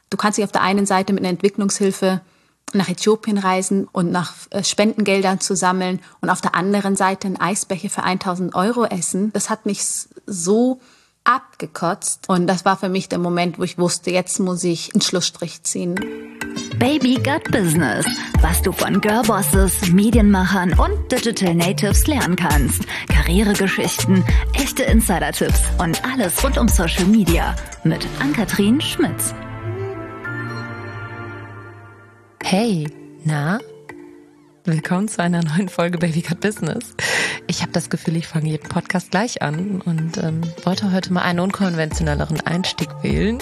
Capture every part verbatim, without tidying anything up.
Du kannst dich auf der einen Seite mit einer Entwicklungshilfe nach Äthiopien reisen und nach Spendengeldern zu sammeln und auf der anderen Seite einen Eisbecher für tausend Euro essen. Das hat mich so abgekotzt und das war für mich der Moment, wo ich wusste, jetzt muss ich einen Schlussstrich ziehen. Baby Got Business, was du von Girlbosses, Medienmachern und Digital Natives lernen kannst. Karrieregeschichten, echte Insider-Tipps und alles rund um Social Media mit Ann-Kathrin Schmitz. Hey, na? Willkommen zu einer neuen Folge Baby Got Business. Ich habe das Gefühl, ich fange jeden Podcast gleich an und ähm, wollte heute mal einen unkonventionelleren Einstieg wählen.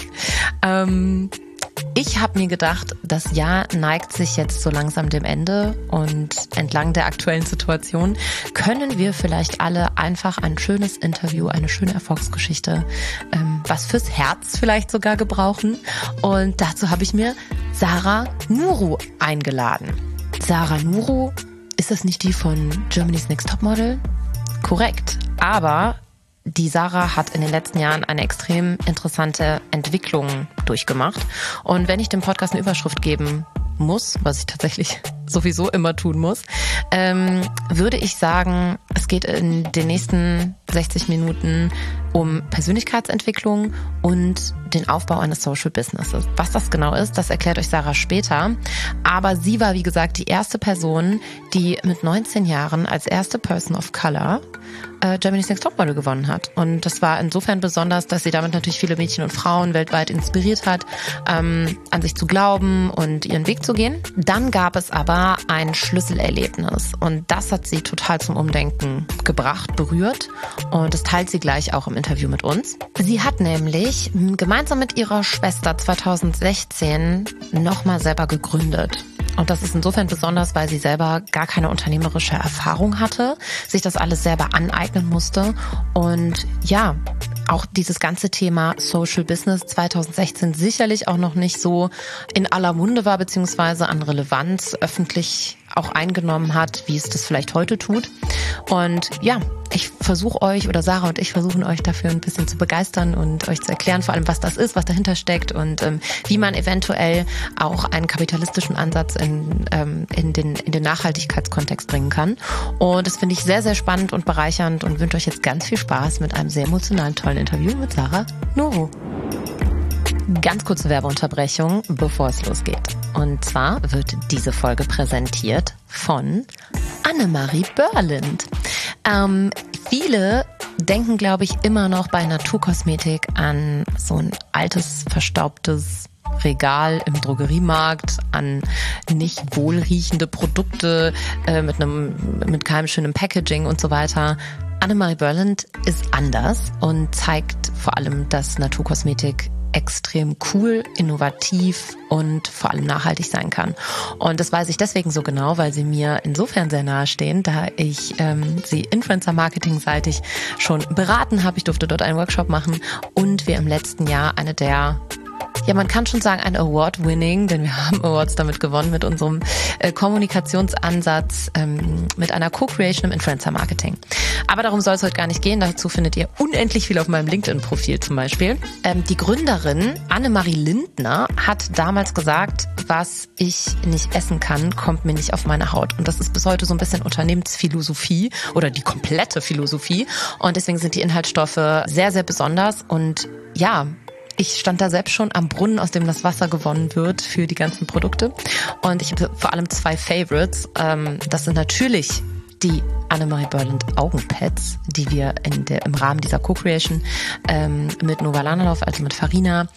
Ähm, ich habe mir gedacht, das Jahr neigt sich jetzt so langsam dem Ende und entlang der aktuellen Situation können wir vielleicht alle einfach ein schönes Interview, eine schöne Erfolgsgeschichte, ähm, was fürs Herz vielleicht sogar gebrauchen. Und dazu habe ich mir Sarah Nuru eingeladen. Sarah Nuru, ist das nicht die von Germany's Next Topmodel? Korrekt, aber die Sarah hat in den letzten Jahren eine extrem interessante Entwicklung durchgemacht. Und wenn ich dem Podcast eine Überschrift geben muss, was ich tatsächlich sowieso immer tun muss, ähm, würde ich sagen, es geht in den nächsten sechzig Minuten um Persönlichkeitsentwicklung und den Aufbau eines Social Businesses. Was das genau ist, das erklärt euch Sarah später. Aber sie war, wie gesagt, die erste Person, die mit neunzehn Jahren als erste Person of Color äh, Germany's Next Topmodel gewonnen hat. Und das war insofern besonders, dass sie damit natürlich viele Mädchen und Frauen weltweit inspiriert hat, ähm, an sich zu glauben und ihren Weg zu gehen. Dann gab es aber ein Schlüsselerlebnis und das hat sie total zum Umdenken gebracht, berührt und das teilt sie gleich auch im Interview mit uns. Sie hat nämlich gemeinsam mit ihrer Schwester zweitausendsechzehn nochmal selber gegründet. Und das ist insofern besonders, weil sie selber gar keine unternehmerische Erfahrung hatte, sich das alles selber aneignen musste und ja, auch dieses ganze Thema Social Business zweitausendsechzehn sicherlich auch noch nicht so in aller Munde war, beziehungsweise an Relevanz öffentlich auch eingenommen hat, wie es das vielleicht heute tut. Und ja, ich versuche euch oder Sarah und ich versuchen euch dafür ein bisschen zu begeistern und euch zu erklären, vor allem was das ist, was dahinter steckt und ähm, wie man eventuell auch einen kapitalistischen Ansatz in, ähm, in, den, in den Nachhaltigkeitskontext bringen kann. Und das finde ich sehr, sehr spannend und bereichernd und wünsche euch jetzt ganz viel Spaß mit einem sehr emotionalen, tollen Interview mit Sarah Nuru. Ganz kurze Werbeunterbrechung, bevor es losgeht. Und zwar wird diese Folge präsentiert von Annemarie Börlind. Ähm, viele denken, glaube ich, immer noch bei Naturkosmetik an so ein altes, verstaubtes Regal im Drogeriemarkt, an nicht wohlriechende Produkte äh, mit einem mit keinem schönen Packaging und so weiter. Annemarie Börlind ist anders und zeigt vor allem, dass Naturkosmetik extrem cool, innovativ und vor allem nachhaltig sein kann. Und das weiß ich deswegen so genau, weil sie mir insofern sehr nahe stehen, da ich ähm, sie Influencer-Marketing-seitig schon beraten habe. Ich durfte dort einen Workshop machen und wir im letzten Jahr eine der Ja, man kann schon sagen, ein Award-Winning, denn wir haben Awards damit gewonnen mit unserem äh, Kommunikationsansatz, ähm, mit einer Co-Creation im Influencer-Marketing. Aber darum soll es heute gar nicht gehen. Dazu findet ihr unendlich viel auf meinem LinkedIn-Profil zum Beispiel. Ähm, die Gründerin Annemarie Lindner hat damals gesagt, was ich nicht essen kann, kommt mir nicht auf meine Haut. Und das ist bis heute so ein bisschen Unternehmensphilosophie oder die komplette Philosophie. Und deswegen sind die Inhaltsstoffe sehr, sehr besonders. Und ja, ich stand da selbst schon am Brunnen, aus dem das Wasser gewonnen wird für die ganzen Produkte. Und ich habe vor allem zwei Favorites. Das sind natürlich die Annemarie Börlind Augenpads, die wir in der, im Rahmen dieser Co-Creation ähm, mit Nova Lanalauf, also mit Farina,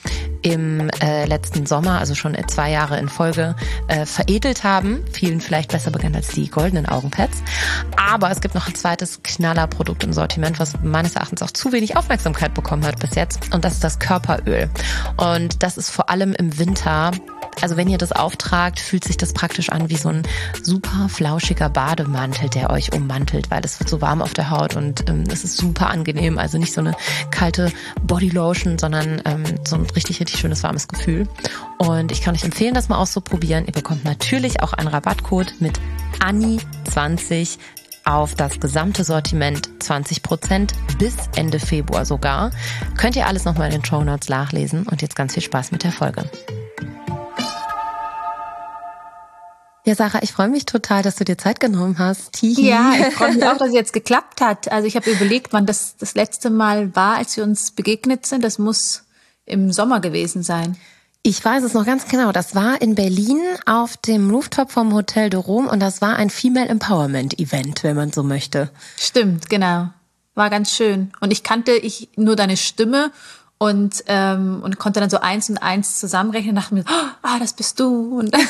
im äh, letzten Sommer, also schon zwei Jahre in Folge, äh, veredelt haben. Vielen vielleicht besser bekannt als die goldenen Augenpads. Aber es gibt noch ein zweites Knallerprodukt im Sortiment, was meines Erachtens auch zu wenig Aufmerksamkeit bekommen hat bis jetzt. Und das ist das Körperöl. Und das ist vor allem im Winter, also wenn ihr das auftragt, fühlt sich das praktisch an wie so ein super flauschiger Bademantel, der euch ummantelt, weil es wird so warm auf der Haut und ähm, es ist super angenehm. Also nicht so eine kalte Bodylotion, sondern ähm, so ein richtig, richtig schönes warmes Gefühl. Und ich kann euch empfehlen, das mal auszuprobieren. Ihr bekommt natürlich auch einen Rabattcode mit Anni zwanzig auf das gesamte Sortiment, zwanzig Prozent bis Ende Februar sogar. Könnt ihr alles nochmal in den Shownotes nachlesen und jetzt ganz viel Spaß mit der Folge. Ja, Sarah, ich freue mich total, dass du dir Zeit genommen hast. Hihi. Ja, ich freue mich auch, dass es jetzt geklappt hat. Also ich habe überlegt, wann das das letzte Mal war, als wir uns begegnet sind. Das muss im Sommer gewesen sein. Ich weiß es noch ganz genau. Das war in Berlin auf dem Rooftop vom Hotel de Rome und das war ein Female Empowerment Event, wenn man so möchte. Stimmt, genau. War ganz schön. Und ich kannte ich nur deine Stimme und ähm, und konnte dann so eins und eins zusammenrechnen und dachte mir, ah, das bist du. Und das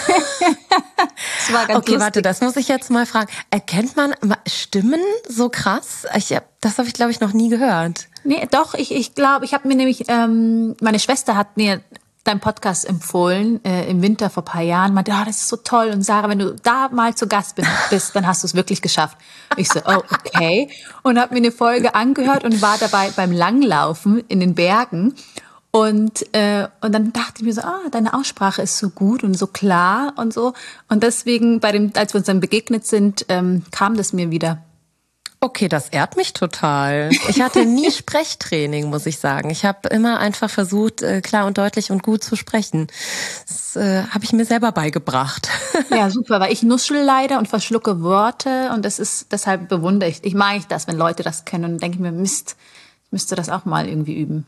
war ganz Okay, lustig. warte, das muss ich jetzt mal fragen. Erkennt man Stimmen so krass? Ich, das habe ich, glaube ich, noch nie gehört. Nee, doch, ich ich glaube, ich habe mir nämlich, ähm, meine Schwester hat mir deinen Podcast empfohlen äh, im Winter vor ein paar Jahren. Meinte, oh, das ist so toll. Und Sarah, wenn du da mal zu Gast bist, dann hast du es wirklich geschafft. Ich so, oh, okay. Und habe mir eine Folge angehört und war dabei beim Langlaufen in den Bergen. Und äh, und dann dachte ich mir so, ah, deine Aussprache ist so gut und so klar und so. Und deswegen, bei dem, als wir uns dann begegnet sind, ähm, kam das mir wieder. Okay, das ehrt mich total. Ich hatte nie Sprechtraining, muss ich sagen. Ich habe immer einfach versucht, klar und deutlich und gut zu sprechen. Das äh, habe ich mir selber beigebracht. Ja, super, weil ich nuschel leider und verschlucke Worte und das ist, deshalb bewundere ich, ich mag ich das, wenn Leute das können und denke ich mir, Mist, ich müsste das auch mal irgendwie üben.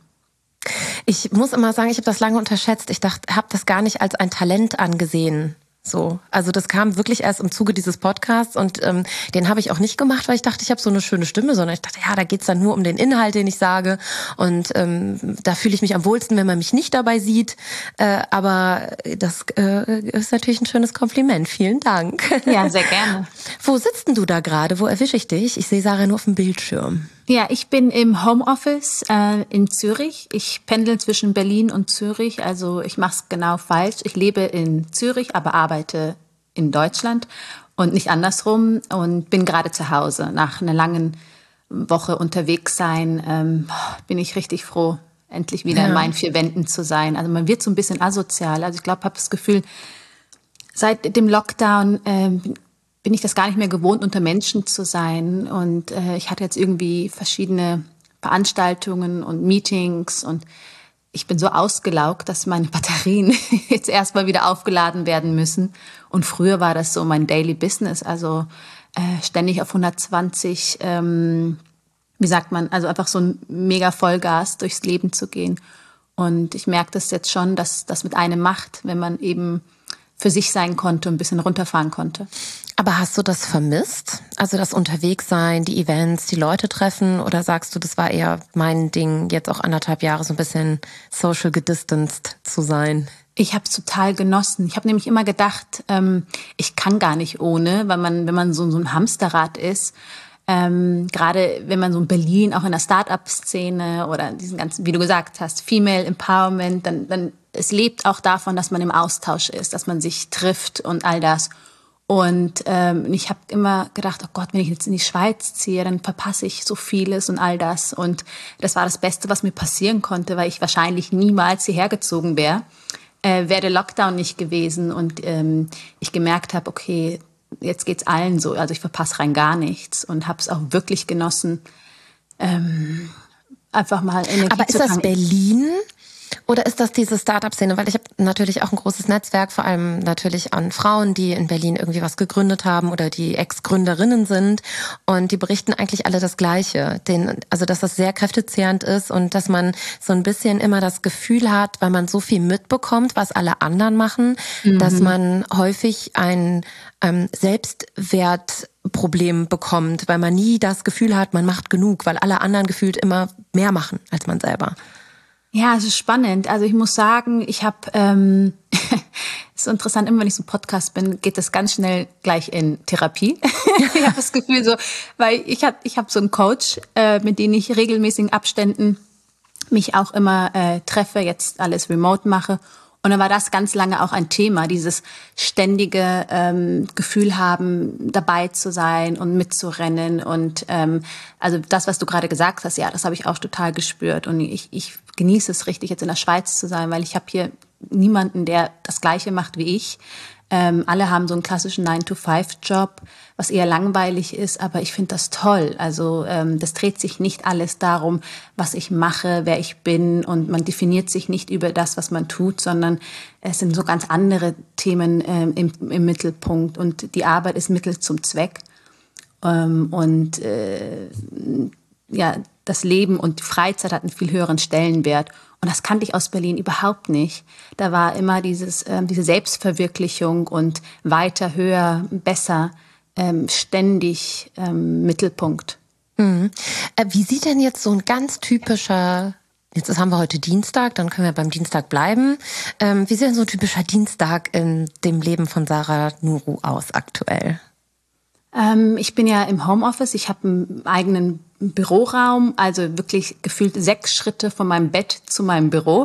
Ich muss immer sagen, ich habe das lange unterschätzt. Ich dachte, habe das gar nicht als ein Talent angesehen. So, also das kam wirklich erst im Zuge dieses Podcasts und ähm, den habe ich auch nicht gemacht, weil ich dachte, ich habe so eine schöne Stimme, sondern ich dachte, ja, da geht's dann nur um den Inhalt, den ich sage und ähm, da fühle ich mich am wohlsten, wenn man mich nicht dabei sieht, äh, aber das äh, ist natürlich ein schönes Kompliment, vielen Dank. Ja, sehr gerne. Wo sitzt denn du da gerade, wo erwische ich dich? Ich sehe Sarah nur auf dem Bildschirm. Ja, ich bin im Homeoffice äh, in Zürich. Ich pendel zwischen Berlin und Zürich, also ich mache es genau falsch. Ich lebe in Zürich, aber arbeite in Deutschland und nicht andersrum und bin gerade zu Hause. Nach einer langen Woche unterwegs sein, ähm, bin ich richtig froh, endlich wieder ja. in meinen vier Wänden zu sein. Also man wird so ein bisschen asozial. Also ich glaube, habe das Gefühl, seit dem Lockdown äh, bin ich das gar nicht mehr gewohnt, unter Menschen zu sein. Und äh, ich hatte jetzt irgendwie verschiedene Veranstaltungen und Meetings und ich bin so ausgelaugt, dass meine Batterien jetzt erstmal wieder aufgeladen werden müssen. Und früher war das so mein Daily Business, also äh, ständig auf hundertzwanzig, ähm, wie sagt man, also einfach so ein mega Vollgas durchs Leben zu gehen. Und ich merke das jetzt schon, dass das mit einem macht, wenn man eben für sich sein konnte und ein bisschen runterfahren konnte. Aber hast du das vermisst? Also das Unterwegssein, die Events, die Leute treffen? Oder sagst du, das war eher mein Ding, jetzt auch anderthalb Jahre so ein bisschen social gedistanced zu sein? Ich habe es total genossen. Ich habe nämlich immer gedacht, ähm, ich kann gar nicht ohne, weil man, wenn man so, so ein Hamsterrad ist, ähm, gerade wenn man so in Berlin, auch in der Start-up-Szene oder diesen ganzen, wie du gesagt hast, Female Empowerment, dann, dann es lebt auch davon, dass man im Austausch ist, dass man sich trifft und all das. Und ähm, ich habe immer gedacht, oh Gott, wenn ich jetzt in die Schweiz ziehe, dann verpasse ich so vieles und all das. Und das war das Beste, was mir passieren konnte, weil ich wahrscheinlich niemals hierher gezogen wäre, äh, wäre der Lockdown nicht gewesen. Und ähm, ich gemerkt habe, okay, jetzt geht's allen so. Also ich verpasse rein gar nichts und habe es auch wirklich genossen, ähm, einfach mal Energie Aber zu ist das tanken. Berlin? Oder ist das diese Start-up-Szene? Weil ich habe natürlich auch ein großes Netzwerk, vor allem natürlich an Frauen, die in Berlin irgendwie was gegründet haben oder die Ex-Gründerinnen sind. Und die berichten eigentlich alle das Gleiche. Den, also, dass das sehr kräftezehrend ist und dass man so ein bisschen immer das Gefühl hat, weil man so viel mitbekommt, was alle anderen machen, mhm. dass man häufig ein ähm, Selbstwertproblem bekommt, weil man nie das Gefühl hat, man macht genug, weil alle anderen gefühlt immer mehr machen als man selber. Ja, es ist spannend. Also ich muss sagen, ich habe, ähm, ist so interessant, immer wenn ich so ein Podcast bin, geht das ganz schnell gleich in Therapie. Ich habe das Gefühl so, weil ich habe ich hab so einen Coach, äh, mit dem ich regelmäßigen Abständen mich auch immer äh, treffe, jetzt alles remote mache. Und dann war das ganz lange auch ein Thema, dieses ständige ähm, Gefühl haben, dabei zu sein und mitzurennen. Und ähm, also das, was du gerade gesagt hast, ja, das habe ich auch total gespürt. Und ich, ich genieße es richtig, jetzt in der Schweiz zu sein, weil ich habe hier niemanden, der das Gleiche macht wie ich. Ähm, alle haben so einen klassischen nine to five Job, was eher langweilig ist, aber ich finde das toll. Also ähm, das dreht sich nicht alles darum, was ich mache, wer ich bin, und man definiert sich nicht über das, was man tut, sondern es sind so ganz andere Themen ähm, im, im Mittelpunkt, und die Arbeit ist Mittel zum Zweck. Ähm, und äh, ja, das Leben und die Freizeit hat einen viel höheren Stellenwert. Und das kannte ich aus Berlin überhaupt nicht. Da war immer dieses, ähm, diese Selbstverwirklichung und weiter, höher, besser, ähm, ständig ähm, Mittelpunkt. Mhm. Äh, wie sieht denn jetzt so ein ganz typischer, jetzt haben wir heute Dienstag, dann können wir beim Dienstag bleiben. Ähm, wie sieht denn so ein typischer Dienstag in dem Leben von Sarah Nuru aus aktuell? Ähm, ich bin ja im Homeoffice, ich habe einen eigenen Büroraum, also wirklich gefühlt sechs Schritte von meinem Bett zu meinem Büro.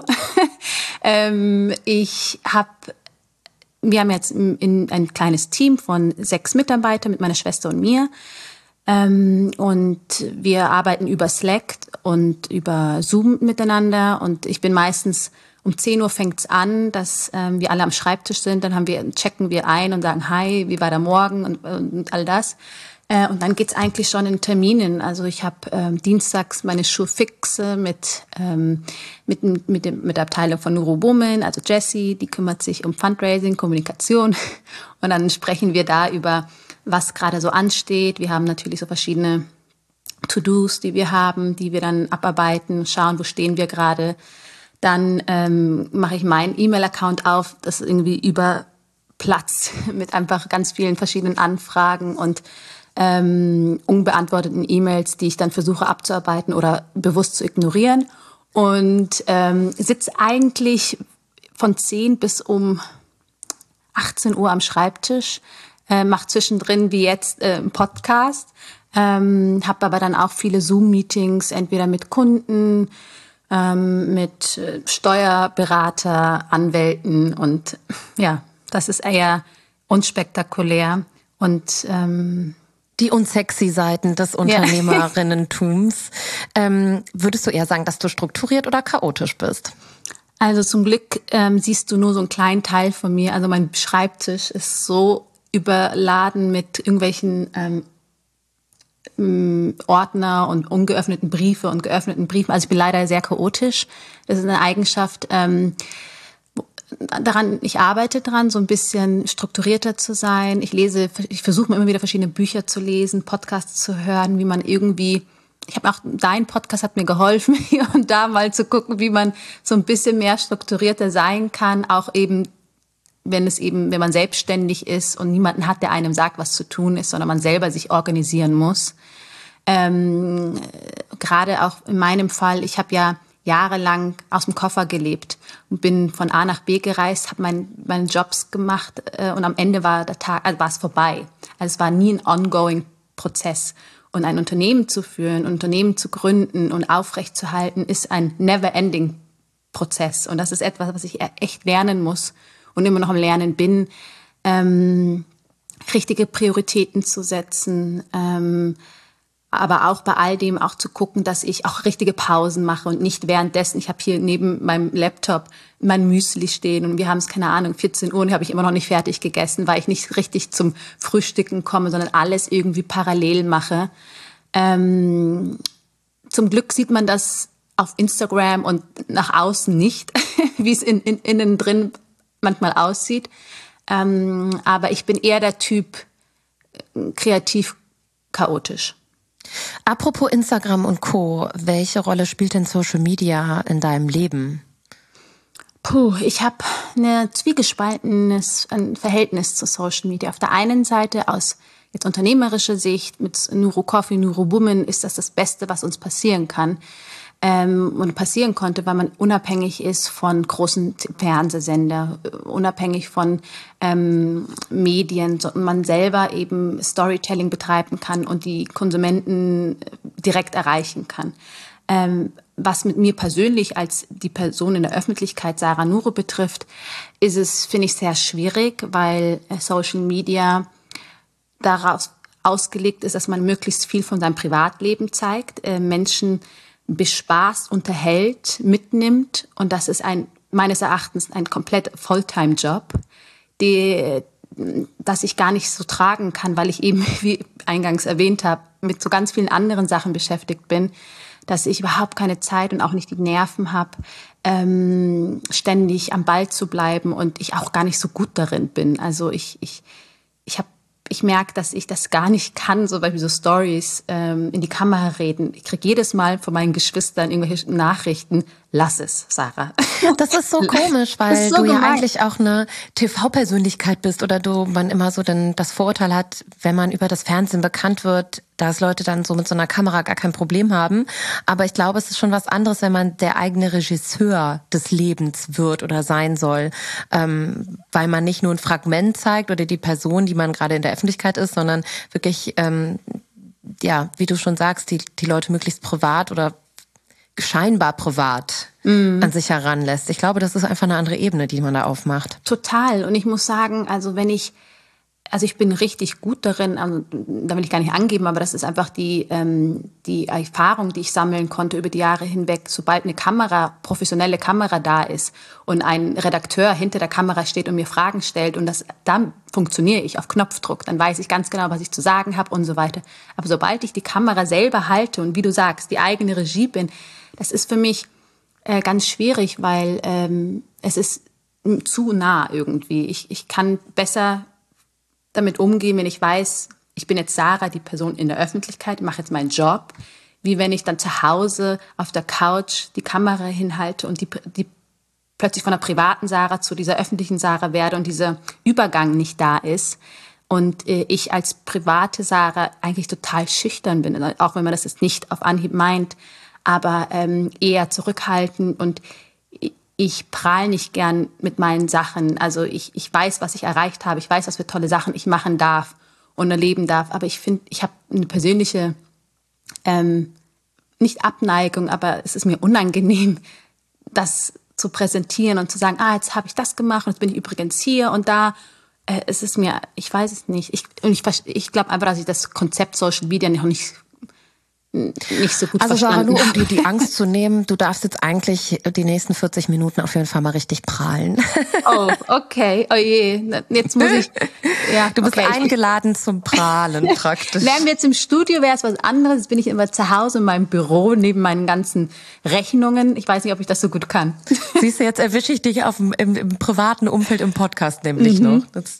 ähm, ich habe, wir haben jetzt in, ein kleines Team von sechs Mitarbeitern mit meiner Schwester und mir. Ähm, und wir arbeiten über Slack und über Zoom miteinander, und ich bin meistens um zehn Uhr fängt's an, dass ähm, wir alle am Schreibtisch sind. Dann haben wir, checken wir ein und sagen, hi, wie war der Morgen und, und all das. Äh, und dann geht's eigentlich schon in Terminen. Also ich habe ähm, dienstags meine Schuhfixe mit, ähm, mit, mit, dem, mit der Abteilung von Nuru Women, also Jessie, die kümmert sich um Fundraising, Kommunikation. Und dann sprechen wir da über, was gerade so ansteht. Wir haben natürlich so verschiedene To-Dos, die wir haben, die wir dann abarbeiten, schauen, wo stehen wir gerade. Dann ähm, mache ich meinen E-Mail-Account auf, das irgendwie überplatzt mit einfach ganz vielen verschiedenen Anfragen und ähm, unbeantworteten E-Mails, die ich dann versuche abzuarbeiten oder bewusst zu ignorieren. Und ähm, sitze eigentlich von zehn bis um achtzehn Uhr am Schreibtisch, äh, mache zwischendrin wie jetzt äh, einen Podcast, ähm, habe aber dann auch viele Zoom-Meetings, entweder mit Kunden, Ähm, mit Steuerberater, Anwälten, und ja, das ist eher unspektakulär und ähm, die unsexy Seiten des Unternehmerinnentums. ähm, würdest du eher sagen, dass du strukturiert oder chaotisch bist? Also zum Glück ähm, siehst du nur so einen kleinen Teil von mir. Also mein Schreibtisch ist so überladen mit irgendwelchen ähm, Ordner und ungeöffneten Briefe und geöffneten Briefen. Also ich bin leider sehr chaotisch. Das ist eine Eigenschaft, ähm, daran, ich arbeite dran, so ein bisschen strukturierter zu sein. Ich lese, ich versuche mir immer wieder verschiedene Bücher zu lesen, Podcasts zu hören, wie man irgendwie, ich habe auch, dein Podcast hat mir geholfen, hier und da mal zu gucken, wie man so ein bisschen mehr strukturierter sein kann, auch eben wenn es eben, wenn man selbstständig ist und niemanden hat, der einem sagt, was zu tun ist, sondern man selber sich organisieren muss. Ähm, gerade auch in meinem Fall, ich habe ja jahrelang aus dem Koffer gelebt und bin von A nach B gereist, habe mein, meine Jobs gemacht äh, und am Ende war der Tag, also war es vorbei. Also es war nie ein ongoing Prozess. Und ein Unternehmen zu führen, ein Unternehmen zu gründen und aufrechtzuerhalten, ist ein never-ending Prozess. Und das ist etwas, was ich echt lernen muss und immer noch am Lernen bin, ähm, richtige Prioritäten zu setzen, ähm, aber auch bei all dem auch zu gucken, dass ich auch richtige Pausen mache und nicht währenddessen. Ich habe hier neben meinem Laptop mein Müsli stehen und wir haben es, keine Ahnung, vierzehn Uhr und habe ich immer noch nicht fertig gegessen, weil ich nicht richtig zum Frühstücken komme, sondern alles irgendwie parallel mache. Ähm, zum Glück sieht man das auf Instagram und nach außen nicht, wie es in, in, innen drin manchmal aussieht. Ähm, aber ich bin eher der Typ äh, kreativ chaotisch. Apropos Instagram und Co., welche Rolle spielt denn Social Media in deinem Leben? Puh, ich habe ein zwiegespaltenes ein Verhältnis zu Social Media. Auf der einen Seite aus jetzt unternehmerischer Sicht mit Nuru Coffee, Nuru Women ist das das Beste, was uns passieren kann. Ähm, und passieren konnte, weil man unabhängig ist von großen Fernsehsender, unabhängig von ähm, Medien, so, man selber eben Storytelling betreiben kann und die Konsumenten direkt erreichen kann. Ähm, was mit mir persönlich als die Person in der Öffentlichkeit Sarah Nuru betrifft, ist es, finde ich, sehr schwierig, weil Social Media daraus ausgelegt ist, dass man möglichst viel von seinem Privatleben zeigt, äh, Menschen bespaßt, unterhält, mitnimmt. Und das ist ein meines Erachtens ein komplett Fulltime-Job, die, das ich gar nicht so tragen kann, weil ich eben, wie eingangs erwähnt habe, mit so ganz vielen anderen Sachen beschäftigt bin, dass ich überhaupt keine Zeit und auch nicht die Nerven habe, ähm, ständig am Ball zu bleiben und ich auch gar nicht so gut darin bin. Also ich, ich, ich habe Ich merke, dass ich das gar nicht kann, so Beispiel so Stories ähm, in die Kamera reden. Ich kriege jedes Mal von meinen Geschwistern irgendwelche Nachrichten. Lass es, Sarah. Das ist so komisch, weil so du gemein. ja eigentlich auch eine T V-Persönlichkeit bist oder du man immer so dann das Vorurteil hat, wenn man über das Fernsehen bekannt wird, dass Leute dann so mit so einer Kamera gar kein Problem haben. Aber ich glaube, es ist schon was anderes, wenn man der eigene Regisseur des Lebens wird oder sein soll, ähm, weil man nicht nur ein Fragment zeigt oder die Person, die man gerade in der Öffentlichkeit ist, sondern wirklich, ähm, ja, wie du schon sagst, die, die Leute möglichst privat oder scheinbar privat mm. an sich heranlässt. Ich glaube, das ist einfach eine andere Ebene, die man da aufmacht. Total. Und ich muss sagen, also wenn ich Also ich bin richtig gut darin, also, da will ich gar nicht angeben, aber das ist einfach die, ähm, die Erfahrung, die ich sammeln konnte über die Jahre hinweg. Sobald eine Kamera, professionelle Kamera da ist und ein Redakteur hinter der Kamera steht und mir Fragen stellt und das, dann funktioniere ich auf Knopfdruck, dann weiß ich ganz genau, was ich zu sagen habe und so weiter. Aber sobald ich die Kamera selber halte und wie du sagst, die eigene Regie bin, das ist für mich äh, ganz schwierig, weil ähm, es ist zu nah irgendwie. Ich, ich kann besser damit umgehen, wenn ich weiß, ich bin jetzt Sarah, die Person in der Öffentlichkeit, mache jetzt meinen Job, wie wenn ich dann zu Hause auf der Couch die Kamera hinhalte und die, die plötzlich von der privaten Sarah zu dieser öffentlichen Sarah werde und dieser Übergang nicht da ist und äh, ich als private Sarah eigentlich total schüchtern bin, auch wenn man das jetzt nicht auf Anhieb meint, aber ähm, eher zurückhaltend und ich prahle nicht gern mit meinen Sachen. Also ich, ich weiß, was ich erreicht habe. Ich weiß, was für tolle Sachen ich machen darf und erleben darf. Aber ich finde, ich habe eine persönliche, ähm, nicht Abneigung, aber es ist mir unangenehm, das zu präsentieren und zu sagen, ah, jetzt habe ich das gemacht und jetzt bin ich übrigens hier und da. Äh, es ist mir, ich weiß es nicht. Ich, ich, ich glaube einfach, dass ich das Konzept Social Media noch nicht nicht so gut also verstanden. Also Sarah, nur um dir die Angst zu nehmen, du darfst jetzt eigentlich die nächsten vierzig Minuten auf jeden Fall mal richtig prahlen. Oh, okay. Oh je, jetzt muss ich... Ja, du bist okay. eingeladen zum Prahlen praktisch. Wären wir jetzt im Studio, wäre es was anderes. Jetzt bin ich immer zu Hause in meinem Büro, neben meinen ganzen Rechnungen. Ich weiß nicht, ob ich das so gut kann. Siehst du, jetzt erwische ich dich auf dem, im, im privaten Umfeld im Podcast nämlich mhm. noch. Das,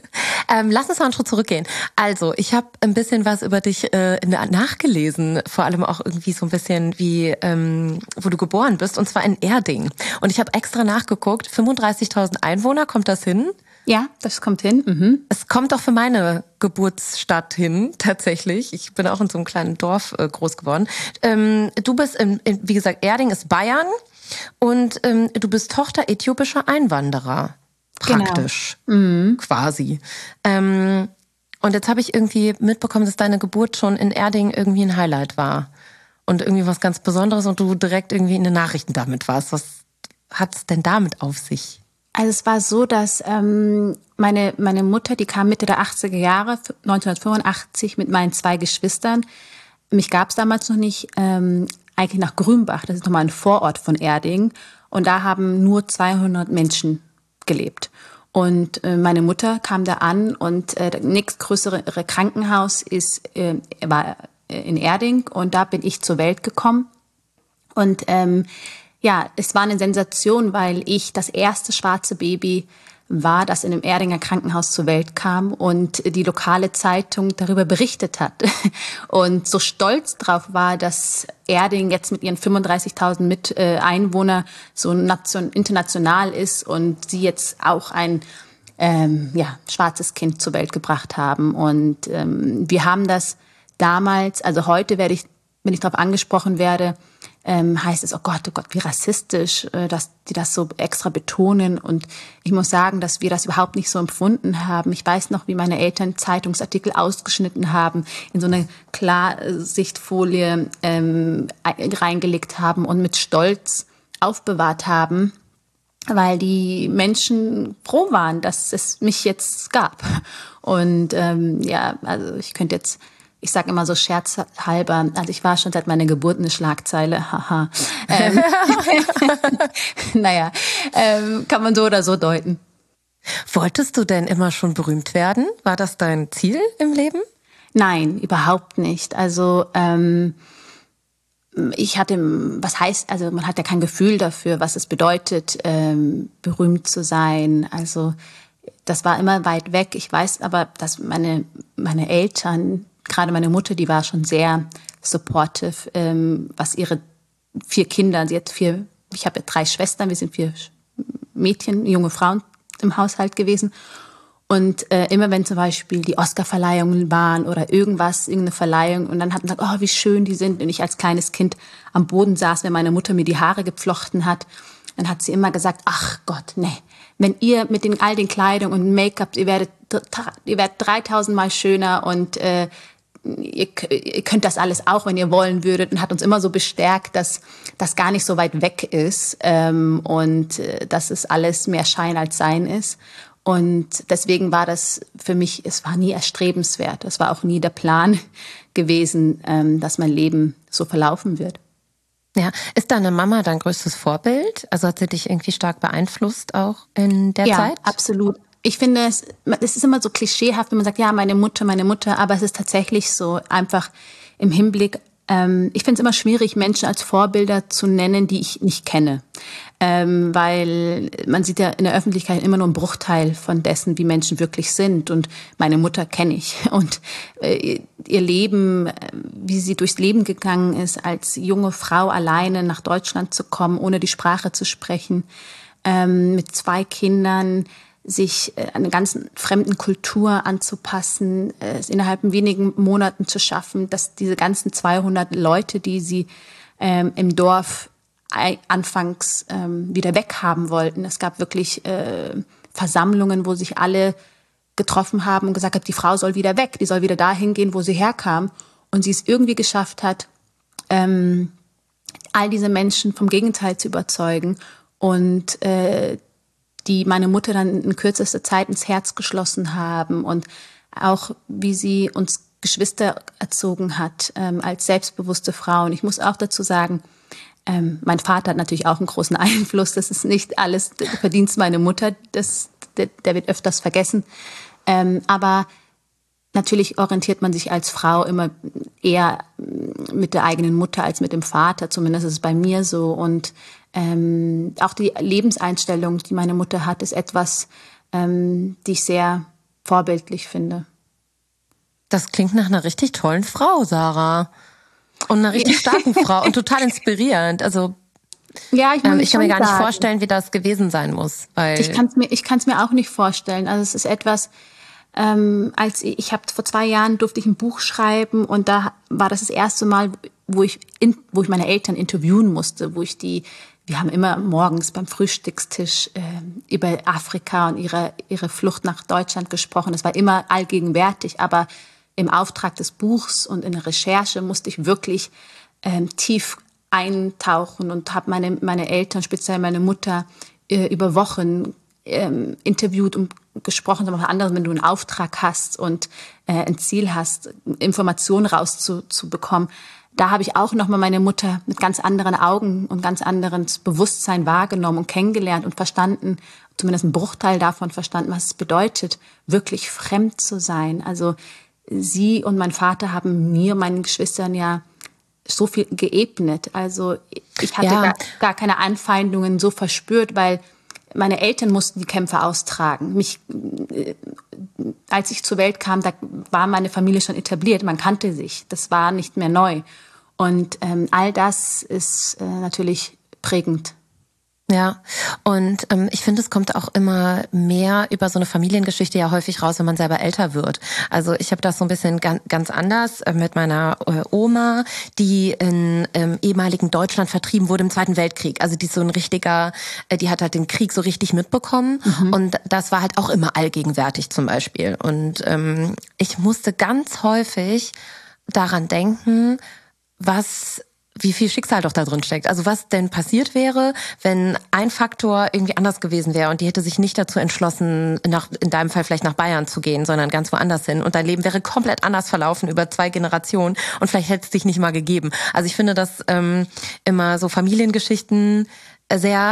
ähm, lass uns mal einen Schritt zurückgehen. Also, ich habe ein bisschen was über dich äh, nachgelesen, vor allem auch irgendwie so ein bisschen wie, ähm, wo du geboren bist, und zwar in Erding. Und ich habe extra nachgeguckt, fünfunddreißigtausend Einwohner, kommt das hin? Ja, das kommt hin. Mhm. Es kommt doch für meine Geburtsstadt hin, tatsächlich. Ich bin auch in so einem kleinen Dorf äh, groß geworden. Ähm, du bist, in, in, wie gesagt, Erding ist Bayern und ähm, du bist Tochter äthiopischer Einwanderer. Praktisch, genau. mhm. quasi. Ähm, und jetzt habe ich irgendwie mitbekommen, dass deine Geburt schon in Erding irgendwie ein Highlight war. Und irgendwie was ganz Besonderes und du direkt irgendwie in den Nachrichten damit warst. Was hat's denn damit auf sich? Also es war so, dass ähm, meine, meine Mutter, die kam Mitte der achtziger Jahre, neunzehnhundertfünfundachtzig, mit meinen zwei Geschwistern. Mich gab es damals noch nicht, ähm, eigentlich nach Grünbach. Das ist nochmal ein Vorort von Erding. Und da haben nur zweihundert Menschen gelebt. Und äh, meine Mutter kam da an und äh, das nächstgrößere Krankenhaus ist, äh, war in Erding und da bin ich zur Welt gekommen. Und ähm, ja, es war eine Sensation, weil ich das erste schwarze Baby war, das in einem Erdinger Krankenhaus zur Welt kam und die lokale Zeitung darüber berichtet hat. Und so stolz drauf war, dass Erding jetzt mit ihren fünfunddreißigtausend mit äh, Einwohnern so nation- international ist und sie jetzt auch ein ähm, ja, schwarzes Kind zur Welt gebracht haben. Und ähm, wir haben das damals, also heute werde ich, wenn ich darauf angesprochen werde, ähm, heißt es, oh Gott, oh Gott, wie rassistisch, äh, dass die das so extra betonen. Und ich muss sagen, dass wir das überhaupt nicht so empfunden haben. Ich weiß noch, wie meine Eltern Zeitungsartikel ausgeschnitten haben, in so eine Klarsichtfolie ähm, reingelegt haben und mit Stolz aufbewahrt haben, weil die Menschen froh waren, dass es mich jetzt gab. Und ähm, ja, also ich könnte jetzt... Ich sage immer so scherzhalber, also ich war schon seit meiner Geburt eine Schlagzeile, haha. Ähm, naja, ähm, kann man so oder so deuten. Wolltest du denn immer schon berühmt werden? War das dein Ziel im Leben? Nein, überhaupt nicht. Also ähm, ich hatte, was heißt, also man hat ja kein Gefühl dafür, was es bedeutet, ähm, berühmt zu sein. Also das war immer weit weg. Ich weiß aber, dass meine meine Eltern, gerade meine Mutter, die war schon sehr supportive, ähm, was ihre vier Kinder, sie hat vier, ich habe drei Schwestern, wir sind vier Mädchen, junge Frauen im Haushalt gewesen. Und äh, immer wenn zum Beispiel die Oscar-Verleihungen waren oder irgendwas, irgendeine Verleihung, und dann hat man gesagt, oh, wie schön die sind. Und ich als kleines Kind am Boden saß, wenn meine Mutter mir die Haare geflochten hat, dann hat sie immer gesagt, ach Gott, nee, wenn ihr mit den, all den Kleidung und Make-up, ihr werdet, ihr werdet dreitausend Mal schöner und äh, ihr, ihr könnt das alles auch, wenn ihr wollen würdet, und hat uns immer so bestärkt, dass das gar nicht so weit weg ist ähm, und äh, dass es alles mehr Schein als Sein ist. Und deswegen war das für mich, es war nie erstrebenswert. Es war auch nie der Plan gewesen, ähm, dass mein Leben so verlaufen wird. Ja, ist deine Mama dein größtes Vorbild? Also hat sie dich irgendwie stark beeinflusst auch in der ja, Zeit? Ja, absolut. Ich finde, es, es ist immer so klischeehaft, wenn man sagt, ja, meine Mutter, meine Mutter, aber es ist tatsächlich so, einfach im Hinblick, ähm, ich finde es immer schwierig, Menschen als Vorbilder zu nennen, die ich nicht kenne. Ähm, weil man sieht ja in der Öffentlichkeit immer nur einen Bruchteil von dessen, wie Menschen wirklich sind. Und meine Mutter kenne ich. Und äh, ihr Leben, wie sie durchs Leben gegangen ist, als junge Frau alleine nach Deutschland zu kommen, ohne die Sprache zu sprechen, ähm, mit zwei Kindern, sich äh, einer ganz fremden Kultur anzupassen, äh, es innerhalb von wenigen Monaten zu schaffen, dass diese ganzen zweihundert Leute, die sie ähm, im Dorf anfangs ähm, wieder weghaben wollten. Es gab wirklich äh, Versammlungen, wo sich alle getroffen haben und gesagt haben, die Frau soll wieder weg, die soll wieder dahin gehen, wo sie herkam. Und sie es irgendwie geschafft hat, ähm, all diese Menschen vom Gegenteil zu überzeugen und äh, die meine Mutter dann in kürzester Zeit ins Herz geschlossen haben, und auch wie sie uns Geschwister erzogen hat ähm, als selbstbewusste Frauen. Ich muss auch dazu sagen, Ähm, mein Vater hat natürlich auch einen großen Einfluss. Das ist nicht alles Verdienst meiner Mutter. Das, der, der wird öfters vergessen. Ähm, aber natürlich orientiert man sich als Frau immer eher mit der eigenen Mutter als mit dem Vater. Zumindest ist es bei mir so. Und ähm, auch die Lebenseinstellung, die meine Mutter hat, ist etwas, ähm, die ich sehr vorbildlich finde. Das klingt nach einer richtig tollen Frau, Sarah. Und einer richtig starken Frau und total inspirierend. Also ja, ich, ähm, ich kann mir gar nicht sagen. vorstellen, wie das gewesen sein muss. Weil ich kann es mir, ich kann es mir auch nicht vorstellen. Also es ist etwas, ähm, als ich, ich habe vor zwei Jahren durfte ich ein Buch schreiben, und da war das das erste Mal, wo ich, in, wo ich meine Eltern interviewen musste, wo ich die, wir haben immer morgens beim Frühstückstisch äh, über Afrika und ihre ihre Flucht nach Deutschland gesprochen. Das war immer allgegenwärtig, aber im Auftrag des Buchs und in der Recherche musste ich wirklich ähm, tief eintauchen und habe meine, meine Eltern, speziell meine Mutter, äh, über Wochen ähm, interviewt und gesprochen. Aber anderes, wenn du einen Auftrag hast und äh, ein Ziel hast, Informationen rauszubekommen, da habe ich auch nochmal meine Mutter mit ganz anderen Augen und ganz anderen Bewusstsein wahrgenommen und kennengelernt und verstanden, zumindest einen Bruchteil davon verstanden, was es bedeutet, wirklich fremd zu sein. Also sie und mein Vater haben mir, meinen Geschwistern ja so viel geebnet. Also ich hatte ja. gar, gar keine Anfeindungen so verspürt, weil meine Eltern mussten die Kämpfe austragen. Mich, als ich zur Welt kam, da war meine Familie schon etabliert. Man kannte sich. Das war nicht mehr neu. Und ähm, all das ist äh, natürlich prägend. Ja, und ähm, ich finde, es kommt auch immer mehr über so eine Familiengeschichte ja häufig raus, wenn man selber älter wird. Also ich habe das so ein bisschen ganz, ganz anders äh, mit meiner äh, Oma, die in ähm, ehemaligen Deutschland vertrieben wurde im Zweiten Weltkrieg. Also die ist so ein richtiger, äh, die hat halt den Krieg so richtig mitbekommen, mhm. und das war halt auch immer allgegenwärtig zum Beispiel. Und ähm, ich musste ganz häufig daran denken, was wie viel Schicksal doch da drin steckt. Also was denn passiert wäre, wenn ein Faktor irgendwie anders gewesen wäre und die hätte sich nicht dazu entschlossen, nach, in deinem Fall vielleicht nach Bayern zu gehen, sondern ganz woanders hin, und dein Leben wäre komplett anders verlaufen über zwei Generationen und vielleicht hätte es dich nicht mal gegeben. Also ich finde, dass ähm, immer so Familiengeschichten sehr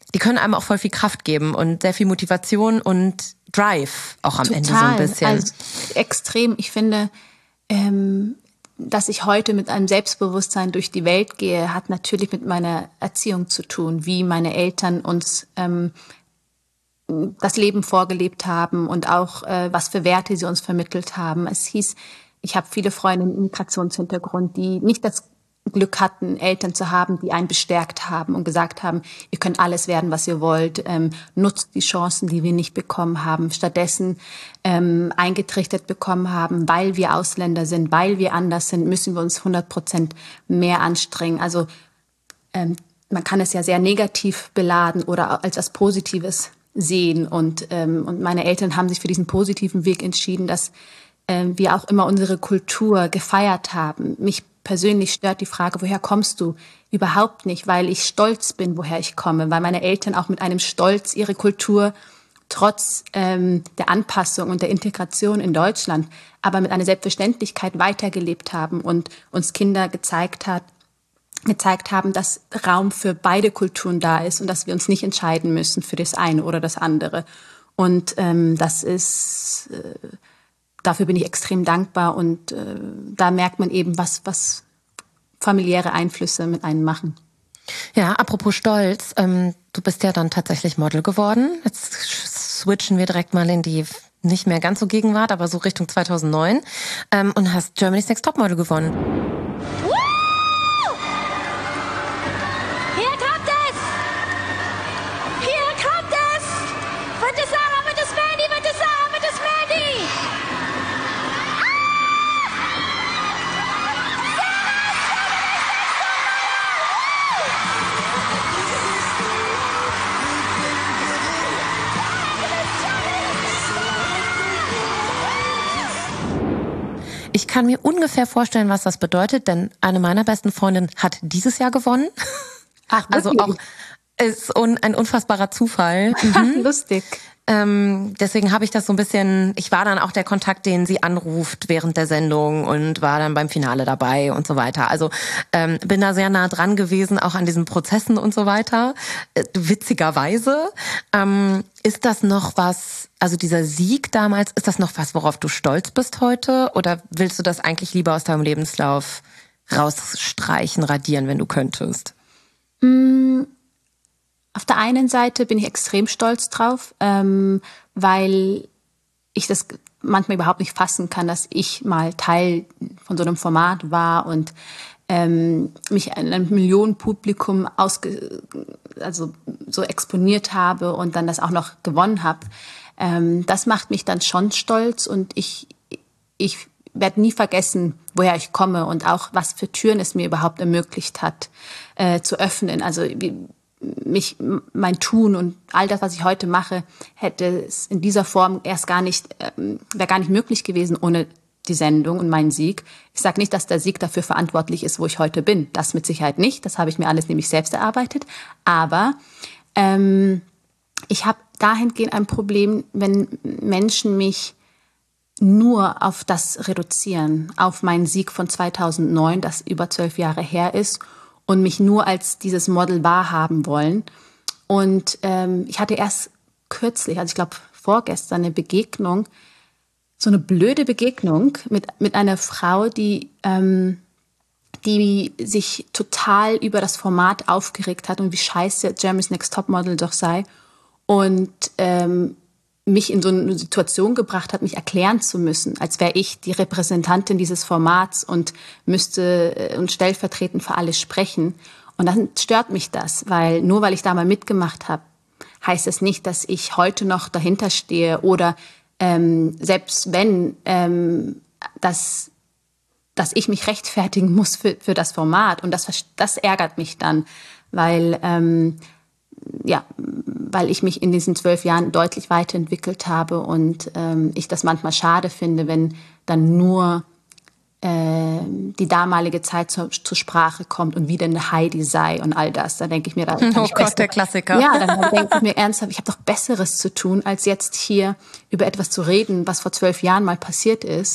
die können einem auch voll viel Kraft geben und sehr viel Motivation und Drive auch am Total. Ende so ein bisschen. Also extrem. Ich finde, ähm, dass ich heute mit einem Selbstbewusstsein durch die Welt gehe, hat natürlich mit meiner Erziehung zu tun, wie meine Eltern uns ähm, das Leben vorgelebt haben und auch äh, was für Werte sie uns vermittelt haben. Es hieß, ich habe viele Freunde mit Migrationshintergrund, die nicht das Glück hatten, Eltern zu haben, die einen bestärkt haben und gesagt haben, ihr könnt alles werden, was ihr wollt, ähm, nutzt die Chancen, die wir nicht bekommen haben. Stattdessen ähm, eingetrichtert bekommen haben, weil wir Ausländer sind, weil wir anders sind, müssen wir uns hundert Prozent mehr anstrengen. Also ähm, man kann es ja sehr negativ beladen oder als was Positives sehen. Und, ähm, und meine Eltern haben sich für diesen positiven Weg entschieden, dass ähm, wir auch immer unsere Kultur gefeiert haben. Mich persönlich stört die Frage, woher kommst du? Überhaupt nicht, weil ich stolz bin, woher ich komme, weil meine Eltern auch mit einem Stolz ihre Kultur trotz ähm, der Anpassung und der Integration in Deutschland, aber mit einer Selbstverständlichkeit weitergelebt haben und uns Kinder gezeigt hat, gezeigt haben, dass Raum für beide Kulturen da ist und dass wir uns nicht entscheiden müssen für das eine oder das andere. Und ähm, das ist äh, dafür bin ich extrem dankbar und äh, da merkt man eben, was, was familiäre Einflüsse mit einem machen. Ja, apropos Stolz, ähm, du bist ja dann tatsächlich Model geworden. Jetzt switchen wir direkt mal in die nicht mehr ganz so Gegenwart, aber so Richtung zweitausendneun ähm, und hast Germany's Next Topmodel gewonnen. Ich kann mir ungefähr vorstellen, was das bedeutet, denn eine meiner besten Freundinnen hat dieses Jahr gewonnen. Ach, also auch ist un, ein unfassbarer Zufall. Mhm. Lustig. Ähm, deswegen habe ich das so ein bisschen, ich war dann auch der Kontakt, den sie anruft während der Sendung und war dann beim Finale dabei und so weiter. Also ähm, bin da sehr nah dran gewesen, auch an diesen Prozessen und so weiter. Äh, witzigerweise ähm, ist das noch was, also dieser Sieg damals, ist das noch was, worauf du stolz bist heute? Oder willst du das eigentlich lieber aus deinem Lebenslauf rausstreichen, radieren, wenn du könntest? Mm. Auf der einen Seite bin ich extrem stolz drauf, ähm, weil ich das manchmal überhaupt nicht fassen kann, dass ich mal Teil von so einem Format war und ähm, mich in einem Millionenpublikum ausge, also so exponiert habe und dann das auch noch gewonnen habe. Ähm, das macht mich dann schon stolz und ich, ich werde nie vergessen, woher ich komme und auch was für Türen es mir überhaupt ermöglicht hat, äh, zu öffnen. Also wie, mich, mein Tun und all das, was ich heute mache, hätte es in dieser Form erst gar nicht, ähm, wäre gar nicht möglich gewesen ohne die Sendung und meinen Sieg. Ich sage nicht, dass der Sieg dafür verantwortlich ist, wo ich heute bin. Das mit Sicherheit nicht. Das habe ich mir alles nämlich selbst erarbeitet. Aber ähm, ich habe dahingehend ein Problem, wenn Menschen mich nur auf das reduzieren, auf meinen Sieg von zweitausendneun, das über zwölf Jahre her ist, und mich nur als dieses Model wahrhaben wollen. Und ähm, ich hatte erst kürzlich, also ich glaube vorgestern, eine Begegnung, so eine blöde Begegnung mit mit einer Frau, die ähm, die sich total über das Format aufgeregt hat und wie scheiße Germany's Next Topmodel doch sei und ähm, mich in so eine Situation gebracht hat, mich erklären zu müssen, als wäre ich die Repräsentantin dieses Formats und müsste und stellvertretend für alle sprechen. Und dann stört mich das, weil nur weil ich da mal mitgemacht habe, heißt es nicht, dass ich heute noch dahinter stehe oder ähm, selbst wenn, ähm, dass, dass ich mich rechtfertigen muss für, für das Format. Und das, das ärgert mich dann, weil ähm, ja, weil ich mich in diesen zwölf Jahren deutlich weiterentwickelt habe und ähm, ich das manchmal schade finde, wenn dann nur äh, die damalige Zeit zur, zur Sprache kommt und wie denn eine Heidi sei und all das. Da denke ich mir, da kann oh ich Gott, besser, der Klassiker. Ja, dann denke ich mir ernsthaft, ich habe doch Besseres zu tun, als jetzt hier über etwas zu reden, was vor zwölf Jahren mal passiert ist.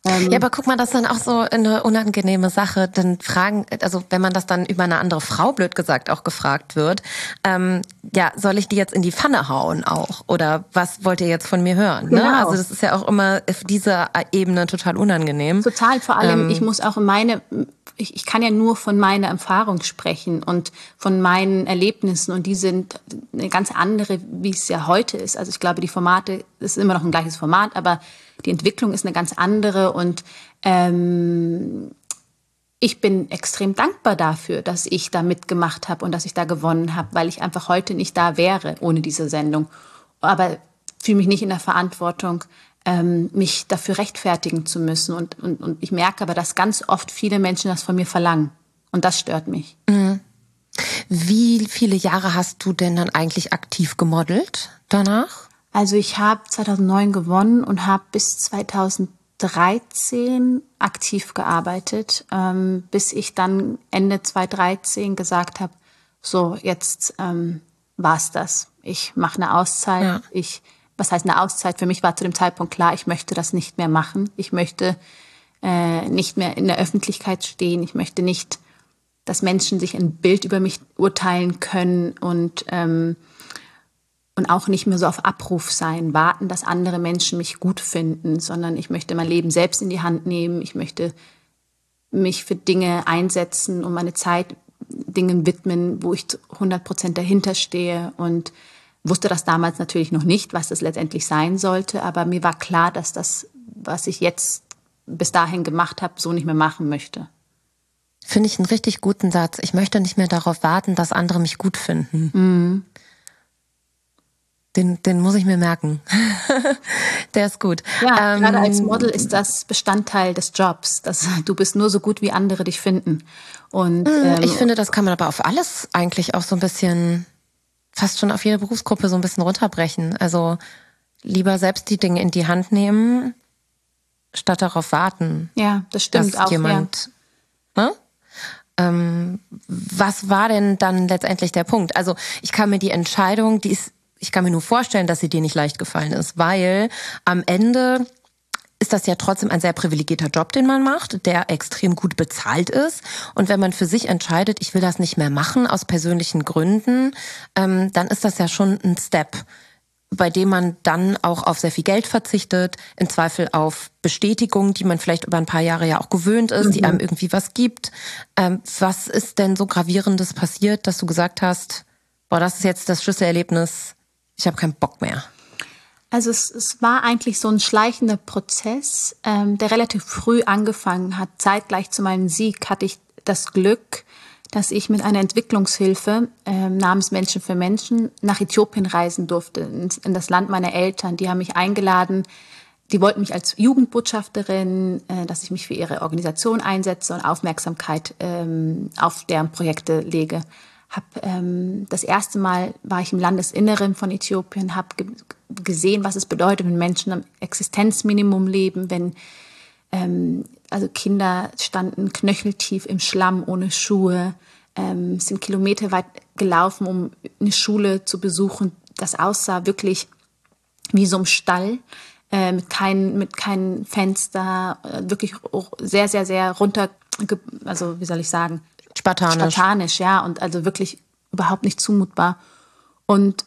Ja, aber guck mal, das ist dann auch so eine unangenehme Sache. Dann fragen, also wenn man das dann über eine andere Frau, blöd gesagt, auch gefragt wird, ähm, ja, soll ich die jetzt in die Pfanne hauen auch? Oder was wollt ihr jetzt von mir hören? Genau. Ne? Also das ist ja auch immer auf dieser Ebene total unangenehm. Total, vor allem, Ähm, ich muss auch in meine, ich, ich kann ja nur von meiner Erfahrung sprechen und von meinen Erlebnissen und die sind eine ganz andere, wie es ja heute ist. Also ich glaube, die Formate, es ist immer noch ein gleiches Format, aber die Entwicklung ist eine ganz andere und ähm, ich bin extrem dankbar dafür, dass ich da mitgemacht habe und dass ich da gewonnen habe, weil ich einfach heute nicht da wäre ohne diese Sendung. Aber fühle mich nicht in der Verantwortung, ähm, mich dafür rechtfertigen zu müssen. Und, und, und ich merke aber, dass ganz oft viele Menschen das von mir verlangen. Und das stört mich. Mhm. Wie viele Jahre hast du denn dann eigentlich aktiv gemodelt danach? Also ich habe zweitausendneun gewonnen und habe bis zweitausenddreizehn aktiv gearbeitet, ähm, bis ich dann Ende zweitausenddreizehn gesagt habe, so jetzt ähm, war's das. Ich mache eine Auszeit. Ja. Ich, was heißt eine Auszeit? Für mich war zu dem Zeitpunkt klar, ich möchte das nicht mehr machen. Ich möchte äh, nicht mehr in der Öffentlichkeit stehen. Ich möchte nicht, dass Menschen sich ein Bild über mich urteilen können und ähm, Und auch nicht mehr so auf Abruf sein, warten, dass andere Menschen mich gut finden, sondern ich möchte mein Leben selbst in die Hand nehmen. Ich möchte mich für Dinge einsetzen und meine Zeit Dingen widmen, wo ich hundert Prozent dahinter stehe. Und wusste das damals natürlich noch nicht, was das letztendlich sein sollte. Aber mir war klar, dass das, was ich jetzt bis dahin gemacht habe, so nicht mehr machen möchte. Finde ich einen richtig guten Satz. Ich möchte nicht mehr darauf warten, dass andere mich gut finden. Mhm. Den, den muss ich mir merken. Der ist gut. Ja, ähm, gerade als Model ist das Bestandteil des Jobs. Dass du bist nur so gut, wie andere dich finden. Und ähm, ich finde, das kann man aber auf alles eigentlich auch so ein bisschen, fast schon auf jede Berufsgruppe so ein bisschen runterbrechen. Also lieber selbst die Dinge in die Hand nehmen, statt darauf warten. Ja, das stimmt dass auch. Jemand, ja. Ne? Ähm, was war denn dann letztendlich der Punkt? Also ich kann mir die Entscheidung, die ist Ich kann mir nur vorstellen, dass sie dir nicht leicht gefallen ist, weil am Ende ist das ja trotzdem ein sehr privilegierter Job, den man macht, der extrem gut bezahlt ist. Und wenn man für sich entscheidet, ich will das nicht mehr machen aus persönlichen Gründen, ähm, dann ist das ja schon ein Step, bei dem man dann auch auf sehr viel Geld verzichtet, im Zweifel auf Bestätigung, die man vielleicht über ein paar Jahre ja auch gewöhnt ist, mhm. die einem irgendwie was gibt. Ähm, was ist denn so Gravierendes passiert, dass du gesagt hast, boah, das ist jetzt das Schlüsselerlebnis, ich habe keinen Bock mehr? Also es, es war eigentlich so ein schleichender Prozess, ähm, der relativ früh angefangen hat. Zeitgleich zu meinem Sieg hatte ich das Glück, dass ich mit einer Entwicklungshilfe ähm, namens Menschen für Menschen nach Äthiopien reisen durfte, in, in das Land meiner Eltern. Die haben mich eingeladen, die wollten mich als Jugendbotschafterin, äh, dass ich mich für ihre Organisation einsetze und Aufmerksamkeit ähm, auf deren Projekte lege. Hab, ähm, das erste Mal war ich im Landesinneren von Äthiopien, habe ge- gesehen, was es bedeutet, wenn Menschen am Existenzminimum leben, wenn ähm, also Kinder standen knöcheltief im Schlamm ohne Schuhe, ähm, sind kilometerweit gelaufen, um eine Schule zu besuchen. Das aussah wirklich wie so ein Stall, äh, mit kein, mit keinem Fenster, äh, wirklich sehr, sehr, sehr runter, also wie soll ich sagen, Spartanisch. Spartanisch, ja, und also wirklich überhaupt nicht zumutbar. Und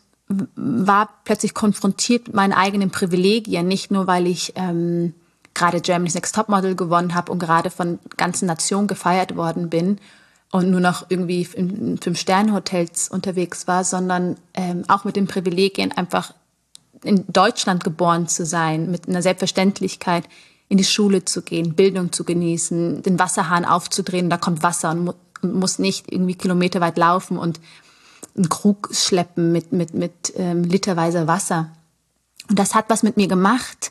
war plötzlich konfrontiert mit meinen eigenen Privilegien, nicht nur, weil ich ähm, gerade Germany's Next Topmodel gewonnen habe und gerade von ganzen Nationen gefeiert worden bin und nur noch irgendwie in Fünf-Sterne-Hotels unterwegs war, sondern ähm, auch mit den Privilegien, einfach in Deutschland geboren zu sein, mit einer Selbstverständlichkeit in die Schule zu gehen, Bildung zu genießen, den Wasserhahn aufzudrehen, da kommt Wasser und mu- muss nicht irgendwie kilometerweit laufen und einen Krug schleppen mit, mit, mit ähm, literweise Wasser. Und das hat was mit mir gemacht.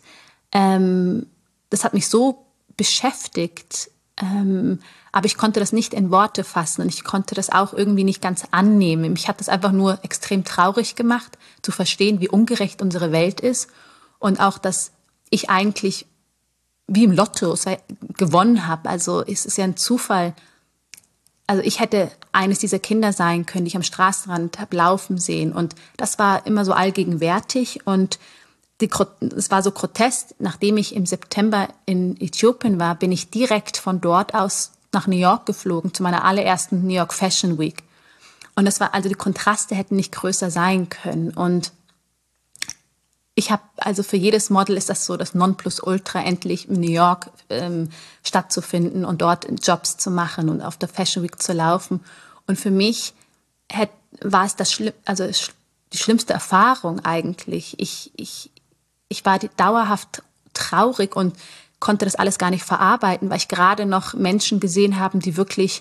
Ähm, das hat mich so beschäftigt, ähm, aber ich konnte das nicht in Worte fassen und ich konnte das auch irgendwie nicht ganz annehmen. Mich hat das einfach nur extrem traurig gemacht, zu verstehen, wie ungerecht unsere Welt ist und auch, dass ich eigentlich wie im Lotto gewonnen habe. Also es ist ja ein Zufall. Also ich hätte eines dieser Kinder sein können, die ich am Straßenrand habe laufen sehen. Und das war immer so allgegenwärtig. Und die, es war so grotesk. Nachdem ich im September in Äthiopien war, bin ich direkt von dort aus nach New York geflogen, zu meiner allerersten New York Fashion Week. Und das war, also die Kontraste hätten nicht größer sein können. Und ich habe, also für jedes Model ist das so das Nonplusultra, endlich in New York ähm, stattzufinden und dort Jobs zu machen und auf der Fashion Week zu laufen. Und für mich hätt, war es das Schlimm, also die schlimmste Erfahrung eigentlich. Ich, ich, ich war die, dauerhaft traurig und konnte das alles gar nicht verarbeiten, weil ich gerade noch Menschen gesehen habe, die wirklich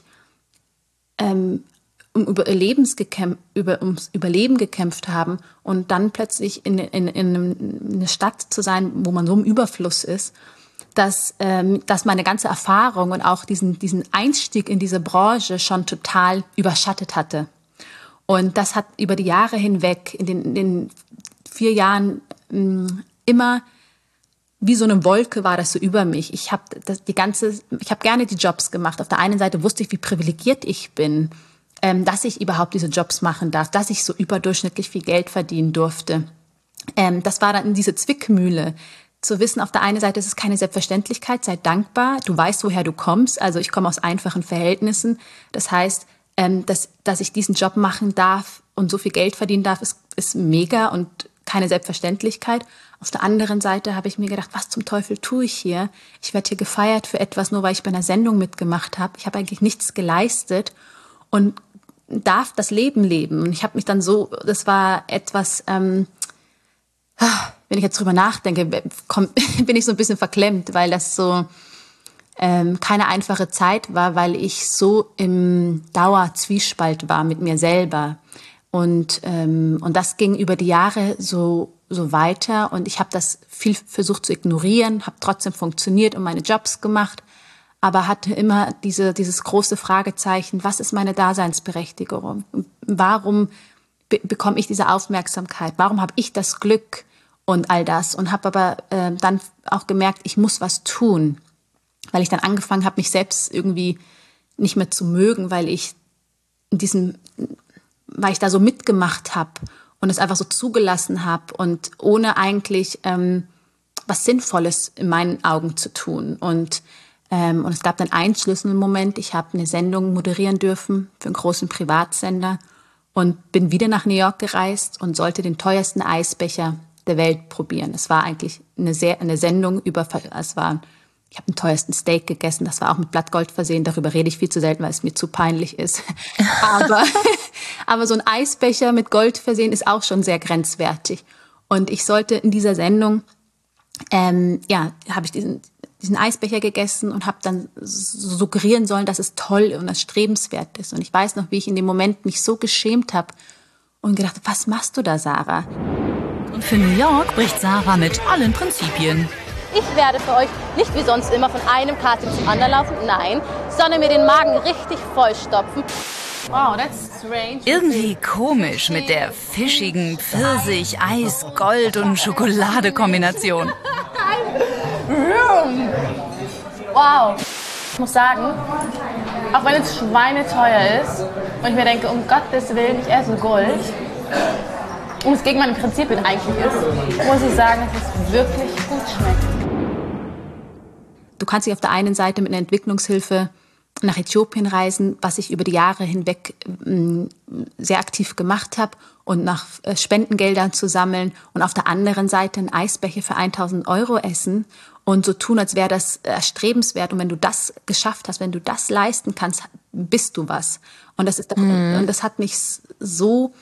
ähm, um Überlebens gekämpft, über, ums Überleben gekämpft haben und dann plötzlich in, in, in eine Stadt zu sein, wo man so im Überfluss ist, dass, ähm, dass meine ganze Erfahrung und auch diesen, diesen Einstieg in diese Branche schon total überschattet hatte. Und das hat über die Jahre hinweg, in den, in den vier Jahren ähm, immer wie so eine Wolke war das so über mich. Ich habe das die ganze, ich habe gerne die Jobs gemacht. Auf der einen Seite wusste ich, wie privilegiert ich bin, ähm, dass ich überhaupt diese Jobs machen darf, dass ich so überdurchschnittlich viel Geld verdienen durfte. Ähm, das war dann in diese Zwickmühle. Zu wissen, auf der einen Seite ist es keine Selbstverständlichkeit, sei dankbar, du weißt, woher du kommst. Also ich komme aus einfachen Verhältnissen. Das heißt, ähm, dass, dass ich diesen Job machen darf und so viel Geld verdienen darf, ist, ist mega und keine Selbstverständlichkeit. Auf der anderen Seite habe ich mir gedacht, was zum Teufel tue ich hier? Ich werde hier gefeiert für etwas, nur weil ich bei einer Sendung mitgemacht habe. Ich habe eigentlich nichts geleistet und darf das Leben leben. Und ich habe mich dann so, das war etwas, ähm, wenn ich jetzt drüber nachdenke, komm, bin ich so ein bisschen verklemmt, weil das so ähm, keine einfache Zeit war, weil ich so im Dauerzwiespalt war mit mir selber. Und, ähm, und das ging über die Jahre so, so weiter. Und ich habe das viel versucht zu ignorieren, habe trotzdem funktioniert und meine Jobs gemacht, aber hatte immer diese, dieses große Fragezeichen, was ist meine Daseinsberechtigung? Warum be- bekomme ich diese Aufmerksamkeit? Warum habe ich das Glück und all das? Und habe aber äh, dann auch gemerkt, ich muss was tun, weil ich dann angefangen habe, mich selbst irgendwie nicht mehr zu mögen, weil ich in diesem... weil ich da so mitgemacht habe und es einfach so zugelassen habe und ohne eigentlich ähm, was Sinnvolles in meinen Augen zu tun. Und, ähm, und es gab dann einen Schlüsselmoment. Ich habe eine Sendung moderieren dürfen für einen großen Privatsender und bin wieder nach New York gereist und sollte den teuersten Eisbecher der Welt probieren. Es war eigentlich eine, sehr, eine Sendung über, es war, ich habe den teuersten Steak gegessen, das war auch mit Blattgold versehen. Darüber rede ich viel zu selten, weil es mir zu peinlich ist. Aber, aber so ein Eisbecher mit Gold versehen ist auch schon sehr grenzwertig. Und ich sollte in dieser Sendung, ähm, ja, habe ich diesen, diesen Eisbecher gegessen und habe dann suggerieren sollen, dass es toll und erstrebenswert ist. Und ich weiß noch, wie ich in dem Moment mich so geschämt habe und gedacht, was machst du da, Sarah? Und für New York bricht Sarah mit allen Prinzipien. Ich werde für euch nicht wie sonst immer von einem Casting zum anderen laufen, nein, sondern mir den Magen richtig vollstopfen. Wow, that's strange. Irgendwie komisch mit der fischigen Pfirsich, Eis, Gold und Schokolade-Kombination. Wow. Ich muss sagen, auch wenn es schweineteuer ist und ich mir denke, um Gottes Willen, ich esse Gold und es gegen meine Prinzipien eigentlich ist, muss ich sagen, dass es wirklich gut schmeckt. Du kannst dich auf der einen Seite mit einer Entwicklungshilfe nach Äthiopien reisen, was ich über die Jahre hinweg mh, sehr aktiv gemacht habe und nach äh, Spendengeldern zu sammeln und auf der anderen Seite einen Eisbecher für tausend Euro essen und so tun, als wäre das erstrebenswert. Und wenn du das geschafft hast, wenn du das leisten kannst, bist du was. Und das ist mhm. und das hat mich so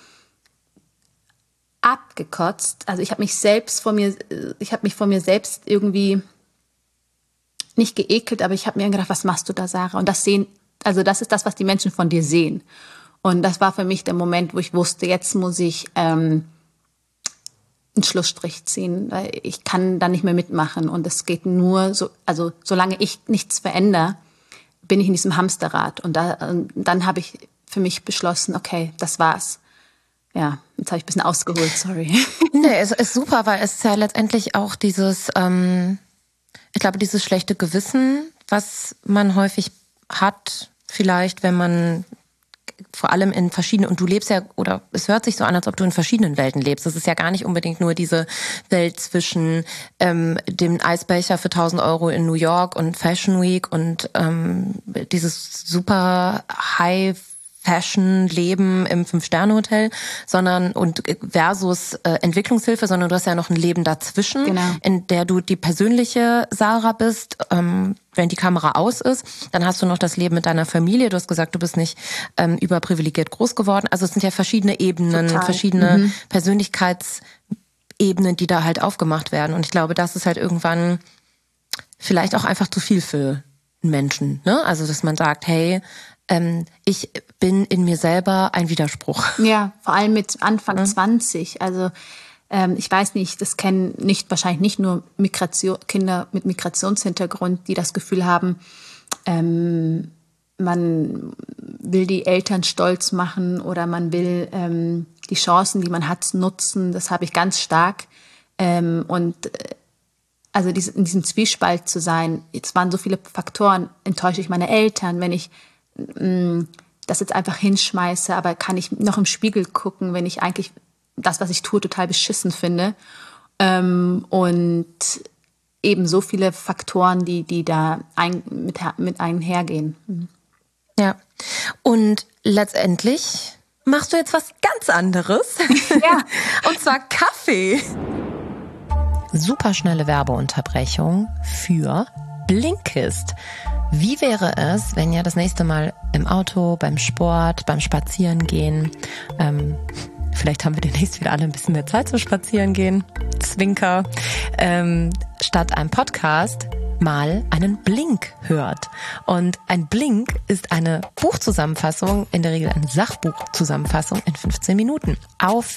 abgekotzt. Also ich habe mich selbst vor mir, ich habe mich vor mir selbst irgendwie nicht geekelt, aber ich habe mir gedacht, was machst du da, Sarah? Und das sehen, also das ist das, was die Menschen von dir sehen. Und das war für mich der Moment, wo ich wusste, jetzt muss ich ähm, einen Schlussstrich ziehen. Weil ich kann da nicht mehr mitmachen. Und es geht nur so, also solange ich nichts verändere, bin ich in diesem Hamsterrad. Und, da, und dann habe ich für mich beschlossen, okay, das war's. Ja, jetzt habe ich ein bisschen ausgeholt, sorry. Nee, es ist super, weil es ist ja letztendlich auch dieses, ähm, ich glaube, dieses schlechte Gewissen, was man häufig hat, vielleicht, wenn man vor allem in verschiedenen, und du lebst ja, oder es hört sich so an, als ob du in verschiedenen Welten lebst. Das ist ja gar nicht unbedingt nur diese Welt zwischen ähm, dem Eisbecher für tausend Euro in New York und Fashion Week und ähm, dieses super High Fashion-Leben im Fünf-Sterne-Hotel, sondern und versus äh, Entwicklungshilfe, sondern du hast ja noch ein Leben dazwischen, genau. in der du die persönliche Sarah bist, ähm, wenn die Kamera aus ist. Dann hast du noch das Leben mit deiner Familie. Du hast gesagt, du bist nicht ähm, überprivilegiert groß geworden. Also es sind ja verschiedene Ebenen, Total. verschiedene mhm. Persönlichkeitsebenen, die da halt aufgemacht werden. Und ich glaube, das ist halt irgendwann vielleicht auch einfach zu viel für einen Menschen, ne? Also dass man sagt, hey, ähm, ich bin in mir selber ein Widerspruch. Ja, vor allem mit Anfang ja. zwanzig. Also ähm, ich weiß nicht, das kennen nicht wahrscheinlich nicht nur Migration, Kinder mit Migrationshintergrund, die das Gefühl haben, ähm, man will die Eltern stolz machen oder man will ähm, die Chancen, die man hat, nutzen. Das habe ich ganz stark. Ähm, und äh, also diese, in diesem Zwiespalt zu sein, es waren so viele Faktoren, enttäusche ich meine Eltern, wenn ich das jetzt einfach hinschmeiße, aber kann ich noch im Spiegel gucken, wenn ich eigentlich das, was ich tue, total beschissen finde. Ähm, und eben so viele Faktoren, die, die da ein, mit, mit einhergehen. Mhm. Ja, und letztendlich machst du jetzt was ganz anderes. Ja. Und zwar Kaffee. Superschnelle Werbeunterbrechung für Blinkist. Wie wäre es, wenn ihr das nächste Mal im Auto, beim Sport, beim Spazierengehen, ähm, vielleicht haben wir demnächst wieder alle ein bisschen mehr Zeit zum Spazierengehen, Zwinker, ähm, statt einem Podcast mal einen Blink hört. Und ein Blink ist eine Buchzusammenfassung, in der Regel eine Sachbuchzusammenfassung in fünfzehn Minuten. Auf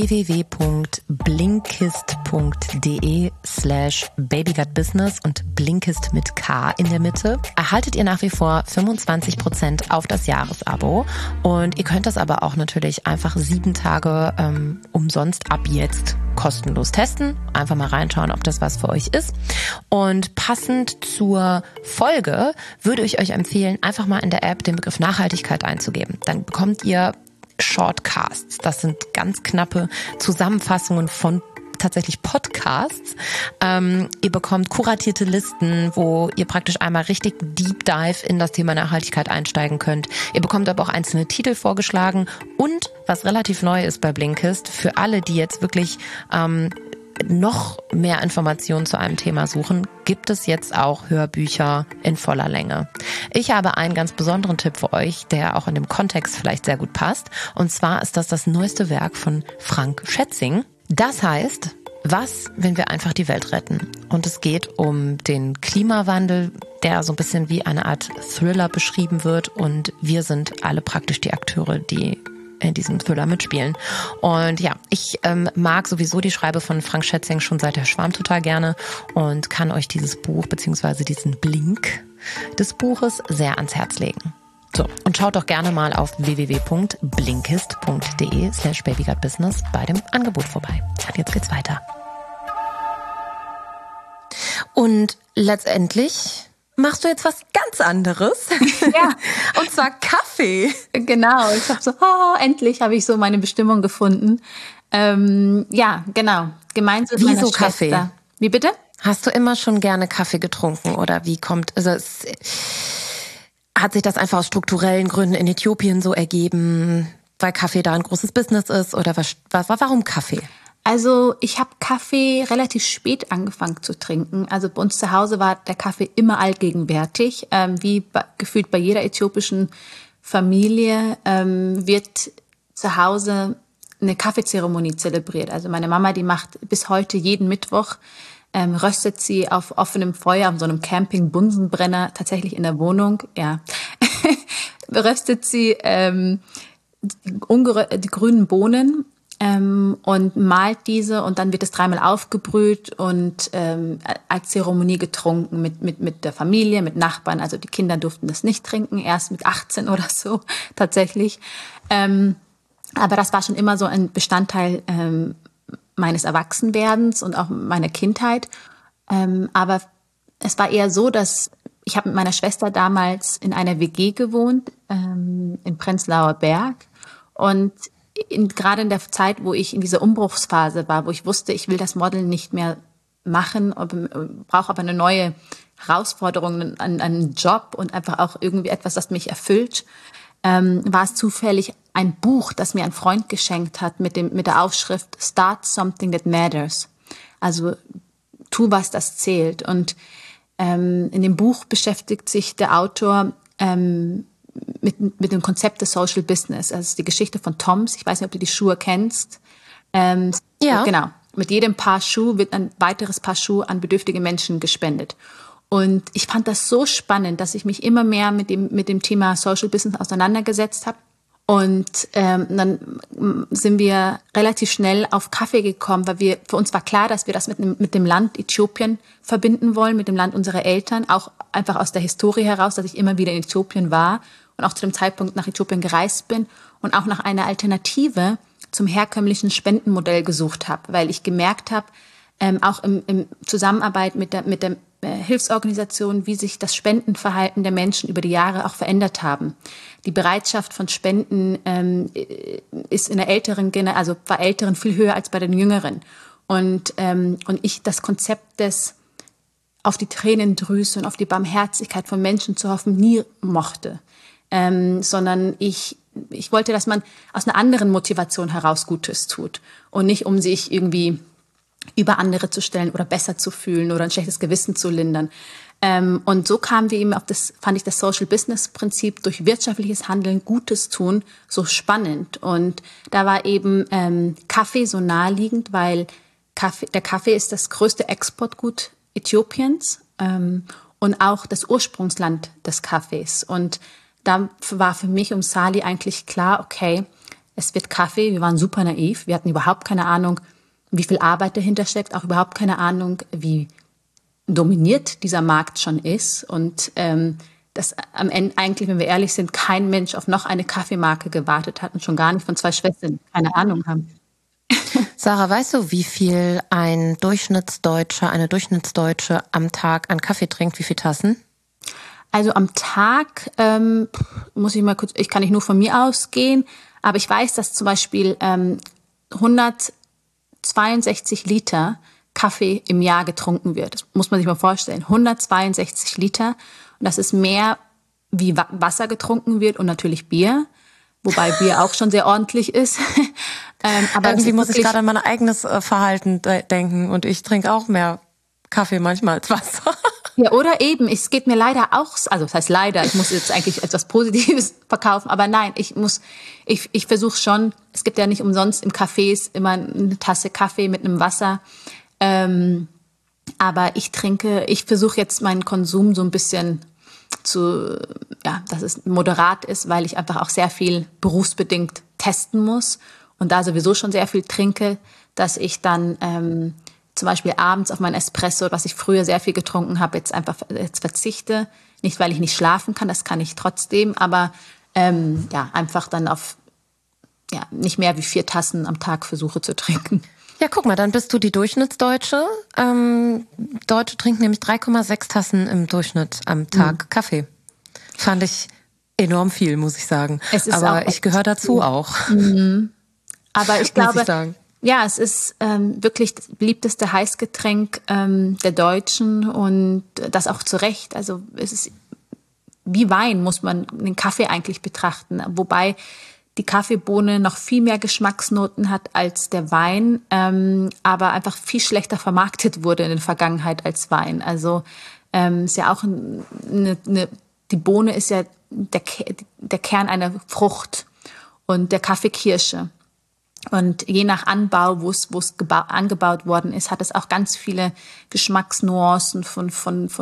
www.blinkist.de slash babygutbusiness und Blinkist mit K in der Mitte erhaltet ihr nach wie vor fünfundzwanzig Prozent auf das Jahresabo. Und ihr könnt das aber auch natürlich einfach sieben Tage ähm, umsonst ab jetzt kostenlos testen. Einfach mal reinschauen, ob das was für euch ist. Und passend zur Folge würde ich euch empfehlen, einfach mal in der App den Begriff Nachhaltigkeit einzugeben. Dann bekommt ihr Shortcasts. Das sind ganz knappe Zusammenfassungen von tatsächlich Podcasts. Ähm, ihr bekommt kuratierte Listen, wo ihr praktisch einmal richtig Deep Dive in das Thema Nachhaltigkeit einsteigen könnt. Ihr bekommt aber auch einzelne Titel vorgeschlagen und was relativ neu ist bei Blinkist, für alle, die jetzt wirklich ähm, noch mehr Informationen zu einem Thema suchen, gibt es jetzt auch Hörbücher in voller Länge. Ich habe einen ganz besonderen Tipp für euch, der auch in dem Kontext vielleicht sehr gut passt. Und zwar ist das das neueste Werk von Frank Schätzing. Das heißt, was, wenn wir einfach die Welt retten? Und es geht um den Klimawandel, der so ein bisschen wie eine Art Thriller beschrieben wird. Und wir sind alle praktisch die Akteure, die in diesem Thriller mitspielen. Und ja, ich ähm, mag sowieso die Schreibe von Frank Schätzing schon seit der Schwarm total gerne und kann euch dieses Buch beziehungsweise diesen Blink des Buches sehr ans Herz legen. So, und schaut doch gerne mal auf www.blinkist.de slash babygutbusiness bei dem Angebot vorbei. Und jetzt geht's weiter. Und letztendlich machst du jetzt was ganz anderes. Ja. Und zwar Kaffee. Genau, ich habe so, oh, endlich habe ich so meine Bestimmung gefunden. Ähm, ja, genau, gemeinsam mit meiner Wieso Schwester. Kaffee? Wie bitte? Hast du immer schon gerne Kaffee getrunken oder wie kommt, also es, hat sich das einfach aus strukturellen Gründen in Äthiopien so ergeben, weil Kaffee da ein großes Business ist oder was, was warum Kaffee? Also ich habe Kaffee relativ spät angefangen zu trinken. Also bei uns zu Hause war der Kaffee immer allgegenwärtig. Ähm, wie bei, gefühlt bei jeder äthiopischen Familie ähm, wird zu Hause eine Kaffeezeremonie zelebriert. Also meine Mama, die macht bis heute jeden Mittwoch, ähm, röstet sie auf offenem Feuer, auf so einem Camping-Bunsenbrenner, tatsächlich in der Wohnung, ja, röstet sie ähm, die, ungerö- die grünen Bohnen ähm, und malt diese und dann wird es dreimal aufgebrüht und ähm, als Zeremonie getrunken mit, mit, mit der Familie, mit Nachbarn. Also die Kinder durften das nicht trinken, erst mit achtzehn oder so tatsächlich. Ähm, aber das war schon immer so ein Bestandteil ähm, meines Erwachsenwerdens und auch meiner Kindheit. Ähm, aber es war eher so, dass ich habe mit meiner Schwester damals in einer W G gewohnt, ähm, in Prenzlauer Berg. Und in, gerade in der Zeit, wo ich in dieser Umbruchsphase war, wo ich wusste, ich will das Modeln nicht mehr machen, brauche aber eine neue Herausforderung, einen, einen Job und einfach auch irgendwie etwas, das mich erfüllt, ähm, war es zufällig ein Buch, das mir ein Freund geschenkt hat mit dem mit der Aufschrift Start Something That Matters. Also tu was, das zählt. Und ähm, in dem Buch beschäftigt sich der Autor ähm, mit mit dem Konzept des Social Business. Also die Geschichte von Toms. Ich weiß nicht, ob du die Schuhe kennst. Ähm, ja. Genau. Mit jedem Paar Schuh wird ein weiteres Paar Schuh an bedürftige Menschen gespendet. Und ich fand das so spannend, dass ich mich immer mehr mit dem, mit dem Thema Social Business auseinandergesetzt habe. Und ähm, dann sind wir relativ schnell auf Kaffee gekommen, weil wir, für uns war klar, dass wir das mit, mit dem Land Äthiopien verbinden wollen, mit dem Land unserer Eltern, auch einfach aus der Historie heraus, dass ich immer wieder in Äthiopien war und auch zu dem Zeitpunkt nach Äthiopien gereist bin und auch nach einer Alternative zum herkömmlichen Spendenmodell gesucht habe, weil ich gemerkt habe, ähm, auch im, im Zusammenarbeit mit der, mit der äh, Hilfsorganisation, wie sich das Spendenverhalten der Menschen über die Jahre auch verändert haben. Die Bereitschaft von Spenden ähm, ist in der älteren Generation, also bei Älteren viel höher als bei den Jüngeren. Und, ähm, und ich das Konzept des auf die Tränendrüse und auf die Barmherzigkeit von Menschen zu hoffen nie mochte, ähm, sondern ich Ich wollte, dass man aus einer anderen Motivation heraus Gutes tut und nicht, um sich irgendwie über andere zu stellen oder besser zu fühlen oder ein schlechtes Gewissen zu lindern. Ähm, und so kamen wir eben auf das, fand ich das Social Business Prinzip durch wirtschaftliches Handeln, Gutes tun, so spannend. Und da war eben ähm, Kaffee so naheliegend, weil Kaffee, der Kaffee ist das größte Exportgut Äthiopiens ähm, und auch das Ursprungsland des Kaffees. Und da war für mich und Sali eigentlich klar, okay, es wird Kaffee. Wir waren super naiv. Wir hatten überhaupt keine Ahnung, wie viel Arbeit dahinter steckt, auch überhaupt keine Ahnung, wie dominiert dieser Markt schon ist. Und ähm, dass am Ende eigentlich, wenn wir ehrlich sind, kein Mensch auf noch eine Kaffeemarke gewartet hat und schon gar nicht von zwei Schwestern, die keine Ahnung haben. Sarah, weißt du, wie viel ein Durchschnittsdeutscher, eine Durchschnittsdeutsche am Tag an Kaffee trinkt? Wie viele Tassen? Also am Tag ähm, muss ich mal kurz, ich kann nicht nur von mir ausgehen, aber ich weiß, dass zum Beispiel ähm, hundertzweiundsechzig Liter Kaffee im Jahr getrunken wird. Das muss man sich mal vorstellen. hundertzweiundsechzig Liter. Und das ist mehr, wie Wasser getrunken wird und natürlich Bier. Wobei Bier auch schon sehr ordentlich ist. ähm, aber irgendwie muss ich gerade an mein eigenes äh, Verhalten de- denken und ich trinke auch mehr Kaffee manchmal als Wasser. Ja, oder eben, es geht mir leider auch, also das heißt leider, ich muss jetzt eigentlich etwas Positives verkaufen, aber nein, ich muss, ich, ich versuche schon, es gibt ja nicht umsonst im Cafés immer eine Tasse Kaffee mit einem Wasser, ähm, aber ich trinke, ich versuche jetzt meinen Konsum so ein bisschen zu, ja, dass es moderat ist, weil ich einfach auch sehr viel berufsbedingt testen muss und da sowieso schon sehr viel trinke, dass ich dann ähm, zum Beispiel abends auf mein Espresso, was ich früher sehr viel getrunken habe, jetzt einfach jetzt verzichte. Nicht, weil ich nicht schlafen kann, das kann ich trotzdem, aber ähm, ja, einfach dann auf ja, nicht mehr wie vier Tassen am Tag versuche zu trinken. Ja, guck mal, dann bist du die Durchschnittsdeutsche. Ähm, Deutsche trinken nämlich drei Komma sechs Tassen im Durchschnitt am Tag mhm. Kaffee. Fand ich enorm viel, muss ich sagen. Es ist aber auch ich gehöre dazu viel. auch. Mhm. Aber ich glaube, muss ich sagen. Ja, es ist ähm, wirklich das beliebteste Heißgetränk ähm, der Deutschen und das auch zu Recht. Also es ist wie Wein, muss man den Kaffee eigentlich betrachten. Wobei die Kaffeebohne noch viel mehr Geschmacksnoten hat als der Wein, ähm, aber einfach viel schlechter vermarktet wurde in der Vergangenheit als Wein. Also ähm, ist ja auch eine, eine, die Bohne ist ja der, der Kern einer Frucht und der Kaffee Kirsche. Und je nach Anbau, wo es, wo es geba- angebaut worden ist, hat es auch ganz viele Geschmacksnuancen von, von, von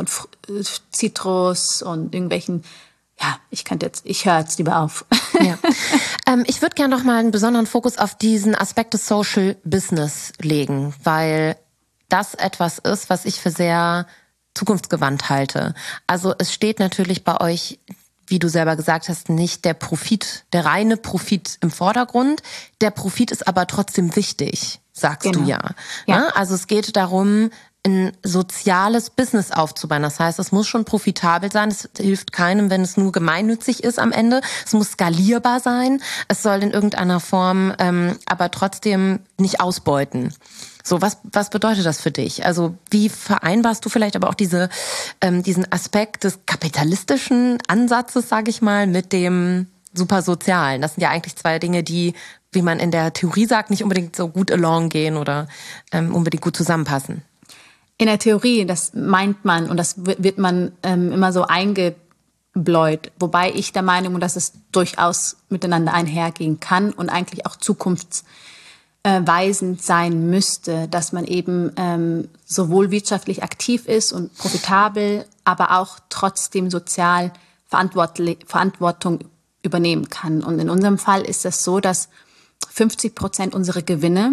Zitrus und irgendwelchen, ja, ich könnte jetzt, ich höre jetzt lieber auf. Ja. ähm, ich würde gerne noch mal einen besonderen Fokus auf diesen Aspekt des Social Business legen, weil das etwas ist, was ich für sehr zukunftsgewandt halte. Also es steht natürlich bei euch, wie du selber gesagt hast, nicht der Profit, der reine Profit im Vordergrund. Der Profit ist aber trotzdem wichtig, sagst genau. du ja. ja. Also es geht darum, ein soziales Business aufzubauen. Das heißt, es muss schon profitabel sein. Es hilft keinem, wenn es nur gemeinnützig ist am Ende. Es muss skalierbar sein. Es soll in irgendeiner Form ähm, aber trotzdem nicht ausbeuten. So, was was bedeutet das für dich? Also wie vereinbarst du vielleicht aber auch diese ähm, diesen Aspekt des kapitalistischen Ansatzes, sage ich mal, mit dem supersozialen? Das sind ja eigentlich zwei Dinge, die, wie man in der Theorie sagt, nicht unbedingt so gut along gehen oder ähm, unbedingt gut zusammenpassen. In der Theorie, das meint man und das wird man ähm, immer so eingebläut, wobei ich der Meinung bin, dass es durchaus miteinander einhergehen kann und eigentlich auch zukunftsweisend sein müsste, dass man eben ähm, sowohl wirtschaftlich aktiv ist und profitabel, aber auch trotzdem sozial Verantwortung übernehmen kann. Und in unserem Fall ist das so, dass fünfzig Prozent unserer Gewinne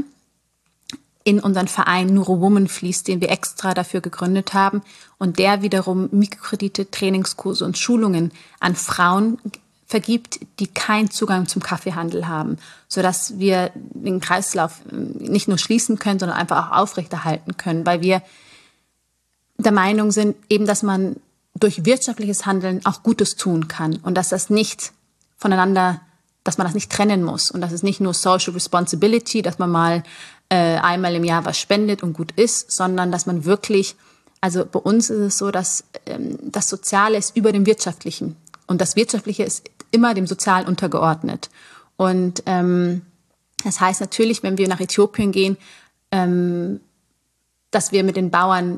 in unseren Verein Nuro Woman fließt, den wir extra dafür gegründet haben und der wiederum Mikrokredite, Trainingskurse und Schulungen an Frauen vergibt, die keinen Zugang zum Kaffeehandel haben, sodass wir den Kreislauf nicht nur schließen können, sondern einfach auch aufrechterhalten können, weil wir der Meinung sind, eben, dass man durch wirtschaftliches Handeln auch Gutes tun kann und dass das nicht voneinander, dass man das nicht trennen muss und dass es nicht nur Social Responsibility, dass man mal äh, einmal im Jahr was spendet und gut ist, sondern dass man wirklich, also bei uns ist es so, dass ähm, das Soziale ist über dem Wirtschaftlichen und das Wirtschaftliche ist immer dem Sozialen untergeordnet. Und ähm, das heißt natürlich, wenn wir nach Äthiopien gehen, ähm, dass wir mit den Bauern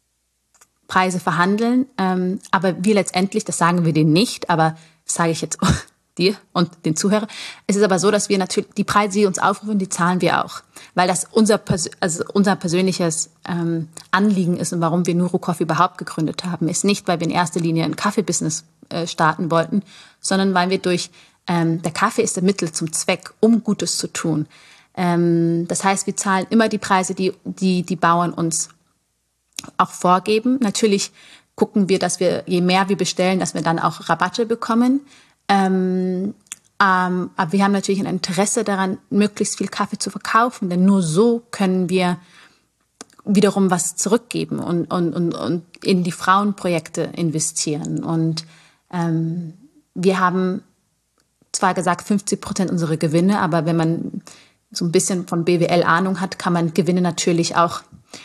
Preise verhandeln, ähm, aber wir letztendlich, das sagen wir denen nicht, aber das sage ich jetzt dir und den Zuhörern. Es ist aber so, dass wir natürlich die Preise, die uns aufrufen, die zahlen wir auch, weil das unser, Pers- also unser persönliches ähm, Anliegen ist und warum wir Nuro Coffee überhaupt gegründet haben, ist nicht, weil wir in erster Linie ein Kaffeebusiness äh, starten wollten, sondern weil wir durch, ähm, der Kaffee ist der Mittel zum Zweck, um Gutes zu tun. Ähm, das heißt, wir zahlen immer die Preise, die die, die Bauern uns auch vorgeben. Natürlich gucken wir, dass wir, je mehr wir bestellen, dass wir dann auch Rabatte bekommen. Ähm, ähm, aber wir haben natürlich ein Interesse daran, möglichst viel Kaffee zu verkaufen, denn nur so können wir wiederum was zurückgeben und, und, und, und in die Frauenprojekte investieren. Und ähm, wir haben zwar gesagt fünfzig Prozent unserer Gewinne, aber wenn man so ein bisschen von B W L Ahnung hat, kann man Gewinne natürlich auch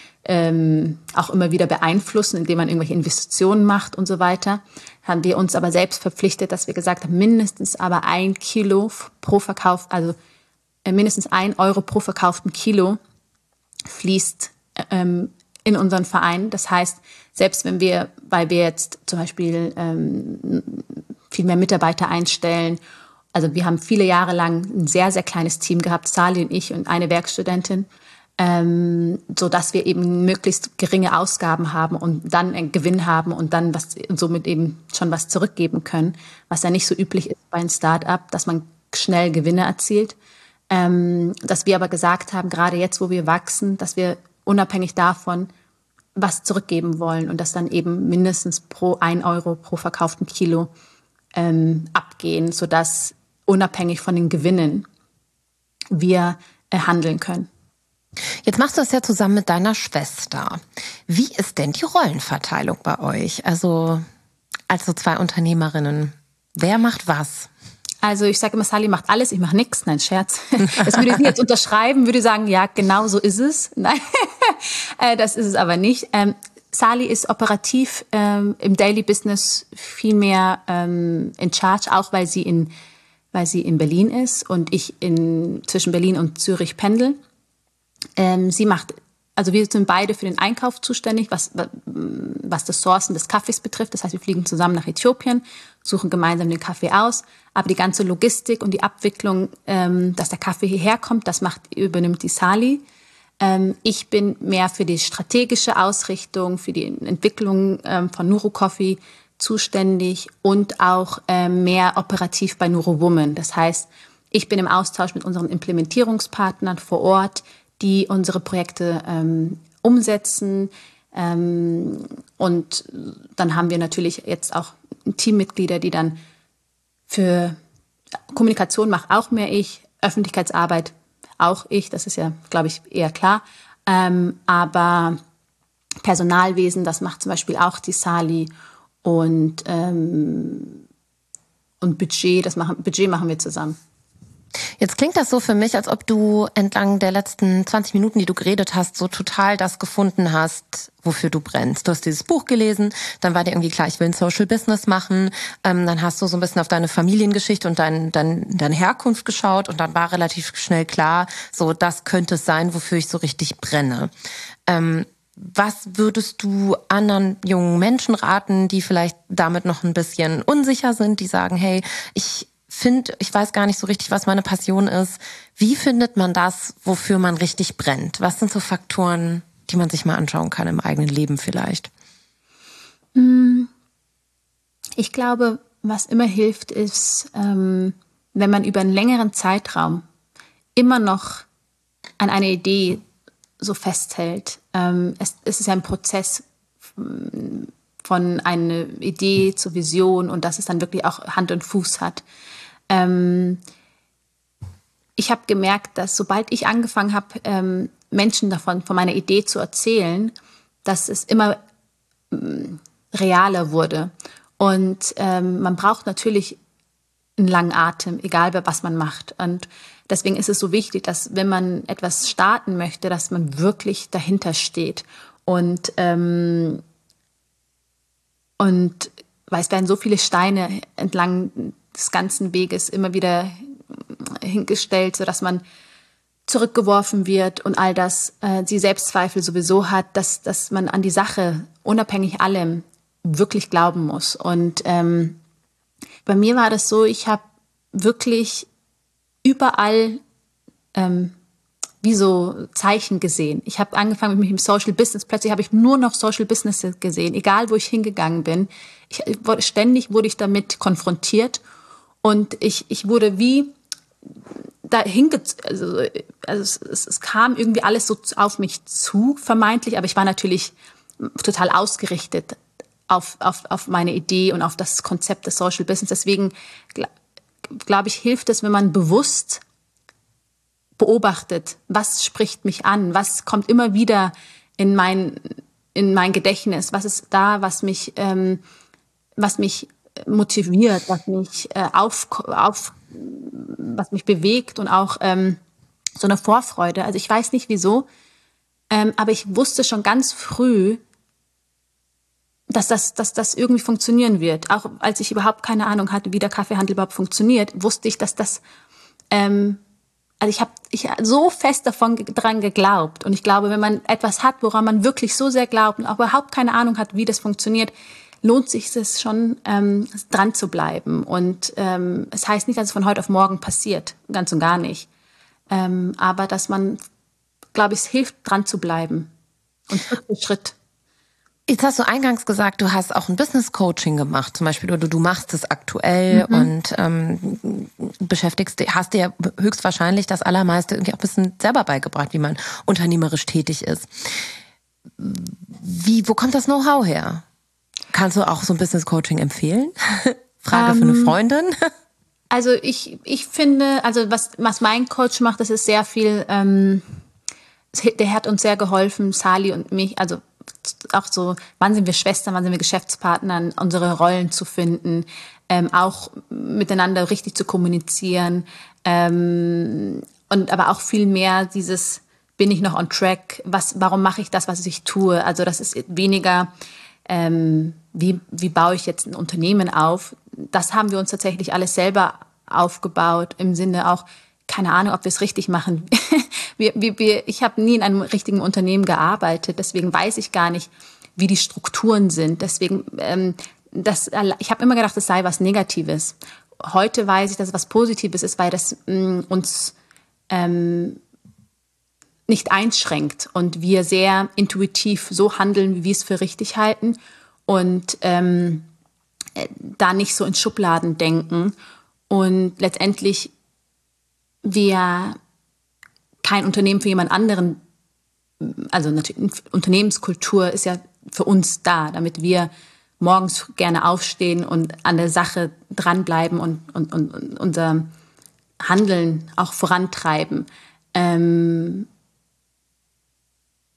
Ähm, auch immer wieder beeinflussen, indem man irgendwelche Investitionen macht und so weiter. Haben wir uns aber selbst verpflichtet, dass wir gesagt haben, mindestens aber ein Kilo pro Verkauf, also äh, mindestens ein Euro pro verkauften Kilo fließt ähm, in unseren Verein. Das heißt, selbst wenn wir, weil wir jetzt zum Beispiel ähm, viel mehr Mitarbeiter einstellen, also wir haben viele Jahre lang ein sehr, sehr kleines Team gehabt, Sali und ich und eine Werkstudentin, Ähm, so dass wir eben möglichst geringe Ausgaben haben und dann einen Gewinn haben und dann was und somit eben schon was zurückgeben können, was ja nicht so üblich ist bei einem Start-up, dass man schnell Gewinne erzielt. Ähm, dass wir aber gesagt haben, gerade jetzt, wo wir wachsen, dass wir unabhängig davon was zurückgeben wollen und das dann eben mindestens pro ein Euro pro verkauften Kilo ähm, abgehen, sodass unabhängig von den Gewinnen wir äh, handeln können. Jetzt machst du das ja zusammen mit deiner Schwester. Wie ist denn die Rollenverteilung bei euch? Also als so zwei Unternehmerinnen. Wer macht was? Also ich sage immer, Sally macht alles, ich mache nichts. Nein, Scherz. Das würde ich jetzt unterschreiben, würde sagen, ja, genau so ist es. Nein, das ist es aber nicht. Ähm, Sally ist operativ ähm, im Daily Business viel mehr ähm, in charge, auch weil sie in, weil sie in Berlin ist und ich in, zwischen Berlin und Zürich pendel. Ähm, sie macht, also wir sind beide für den Einkauf zuständig, was, was das Sourcen des Kaffees betrifft. Das heißt, wir fliegen zusammen nach Äthiopien, suchen gemeinsam den Kaffee aus. Aber die ganze Logistik und die Abwicklung, ähm, dass der Kaffee hierher kommt, das macht, übernimmt die Sally. Ähm, ich bin mehr für die strategische Ausrichtung, für die Entwicklung ähm, von Nuro Coffee zuständig und auch ähm, mehr operativ bei Nuro Woman. Das heißt, ich bin im Austausch mit unseren Implementierungspartnern vor Ort, die unsere Projekte ähm, umsetzen. Ähm, und dann haben wir natürlich jetzt auch Teammitglieder, die dann für Kommunikation mache auch mehr ich, Öffentlichkeitsarbeit auch ich, das ist ja, glaube ich, eher klar. Ähm, aber Personalwesen, das macht zum Beispiel auch die Sali. Und, ähm, und Budget, das machen, Budget machen wir zusammen. Jetzt klingt das so für mich, als ob du entlang der letzten zwanzig Minuten, die du geredet hast, so total das gefunden hast, wofür du brennst. Du hast dieses Buch gelesen, dann war dir irgendwie klar, ich will ein Social Business machen. Ähm, dann hast du so ein bisschen auf deine Familiengeschichte und dein, dein, deine Herkunft geschaut und dann war relativ schnell klar, so das könnte es sein, wofür ich so richtig brenne. Ähm, Was würdest du anderen jungen Menschen raten, die vielleicht damit noch ein bisschen unsicher sind, die sagen, hey, ich finde, ich weiß gar nicht so richtig, was meine Passion ist. Wie findet man das, wofür man richtig brennt? Was sind so Faktoren, die man sich mal anschauen kann im eigenen Leben vielleicht? Ich glaube, was immer hilft, ist, ähm, wenn man über einen längeren Zeitraum immer noch an einer Idee so festhält. Ähm, es, es ist ein Prozess von einer Idee zur Vision und dass es dann wirklich auch Hand und Fuß hat. Ähm, ich habe gemerkt, dass sobald ich angefangen habe, ähm, Menschen davon, von meiner Idee zu erzählen, dass es immer ähm, realer wurde. Und ähm, man braucht natürlich einen langen Atem, egal was man macht. Und deswegen ist es so wichtig, dass wenn man etwas starten möchte, dass man wirklich dahinter steht. Und, ähm, und weil es werden so viele Steine entlang des ganzen Weges immer wieder hingestellt, sodass man zurückgeworfen wird und all das, äh, die Selbstzweifel sowieso hat, dass, dass man an die Sache, unabhängig allem, wirklich glauben muss. Und ähm, bei mir war das so, ich habe wirklich überall ähm, wie so Zeichen gesehen. Ich habe angefangen mit dem Social Business. Plötzlich habe ich nur noch Social Business gesehen, egal wo ich hingegangen bin. Ich, ständig wurde ich damit konfrontiert und ich, ich wurde wie dahin, also, also es, es, es kam irgendwie alles so auf mich zu, vermeintlich, aber ich war natürlich total ausgerichtet auf, auf, auf meine Idee und auf das Konzept des Social Business. Deswegen glaube ich, hilft es, wenn man bewusst beobachtet, was spricht mich an, was kommt immer wieder in mein, in mein Gedächtnis, was ist da, was mich, ähm, was mich motiviert, was mich äh, auf, auf, was mich bewegt und auch ähm, so eine Vorfreude. Also ich weiß nicht wieso, ähm, aber ich wusste schon ganz früh, dass das, dass das irgendwie funktionieren wird. Auch als ich überhaupt keine Ahnung hatte, wie der Kaffeehandel überhaupt funktioniert, wusste ich, dass das, ähm, also ich habe ich so fest davon dran geglaubt. Und ich glaube, wenn man etwas hat, woran man wirklich so sehr glaubt und auch überhaupt keine Ahnung hat, wie das funktioniert, lohnt sich es schon, ähm, dran zu bleiben. Und ähm, es heißt nicht, dass es von heute auf morgen passiert, ganz und gar nicht. Ähm, aber dass man, glaube ich, es hilft, dran zu bleiben. Und Schritt für Schritt. Jetzt hast du eingangs gesagt, du hast auch ein Business-Coaching gemacht, zum Beispiel, oder du machst es aktuell mhm. und ähm, beschäftigst, hast dir höchstwahrscheinlich das Allermeiste irgendwie auch ein bisschen selber beigebracht, wie man unternehmerisch tätig ist. Wie, wo kommt das Know-how her? Kannst du auch so ein Business-Coaching empfehlen? Frage um, für eine Freundin. Also ich, ich finde, also was, was mein Coach macht, das ist sehr viel, ähm, der hat uns sehr geholfen, Sali und mich, also auch so, wann sind wir Schwestern, wann sind wir Geschäftspartner, unsere Rollen zu finden, ähm, auch miteinander richtig zu kommunizieren, ähm, und aber auch viel mehr dieses, bin ich noch on track, was, warum mache ich das, was ich tue? Also das ist weniger, ähm, wie, wie baue ich jetzt ein Unternehmen auf? Das haben wir uns tatsächlich alles selber aufgebaut, im Sinne auch, keine Ahnung, ob wir es richtig machen. wir, wir, wir, ich habe nie in einem richtigen Unternehmen gearbeitet, deswegen weiß ich gar nicht, wie die Strukturen sind. Deswegen, ähm, das, ich habe immer gedacht, es sei was Negatives. Heute weiß ich, dass es was Positives ist, weil das mh, uns ähm, nicht einschränkt und wir sehr intuitiv so handeln, wie wir es für richtig halten und ähm, da nicht so in Schubladen denken und letztendlich wir kein Unternehmen für jemand anderen, also natürlich Unternehmenskultur ist ja für uns da, damit wir morgens gerne aufstehen und an der Sache dranbleiben und, und, und, und unser Handeln auch vorantreiben. Ähm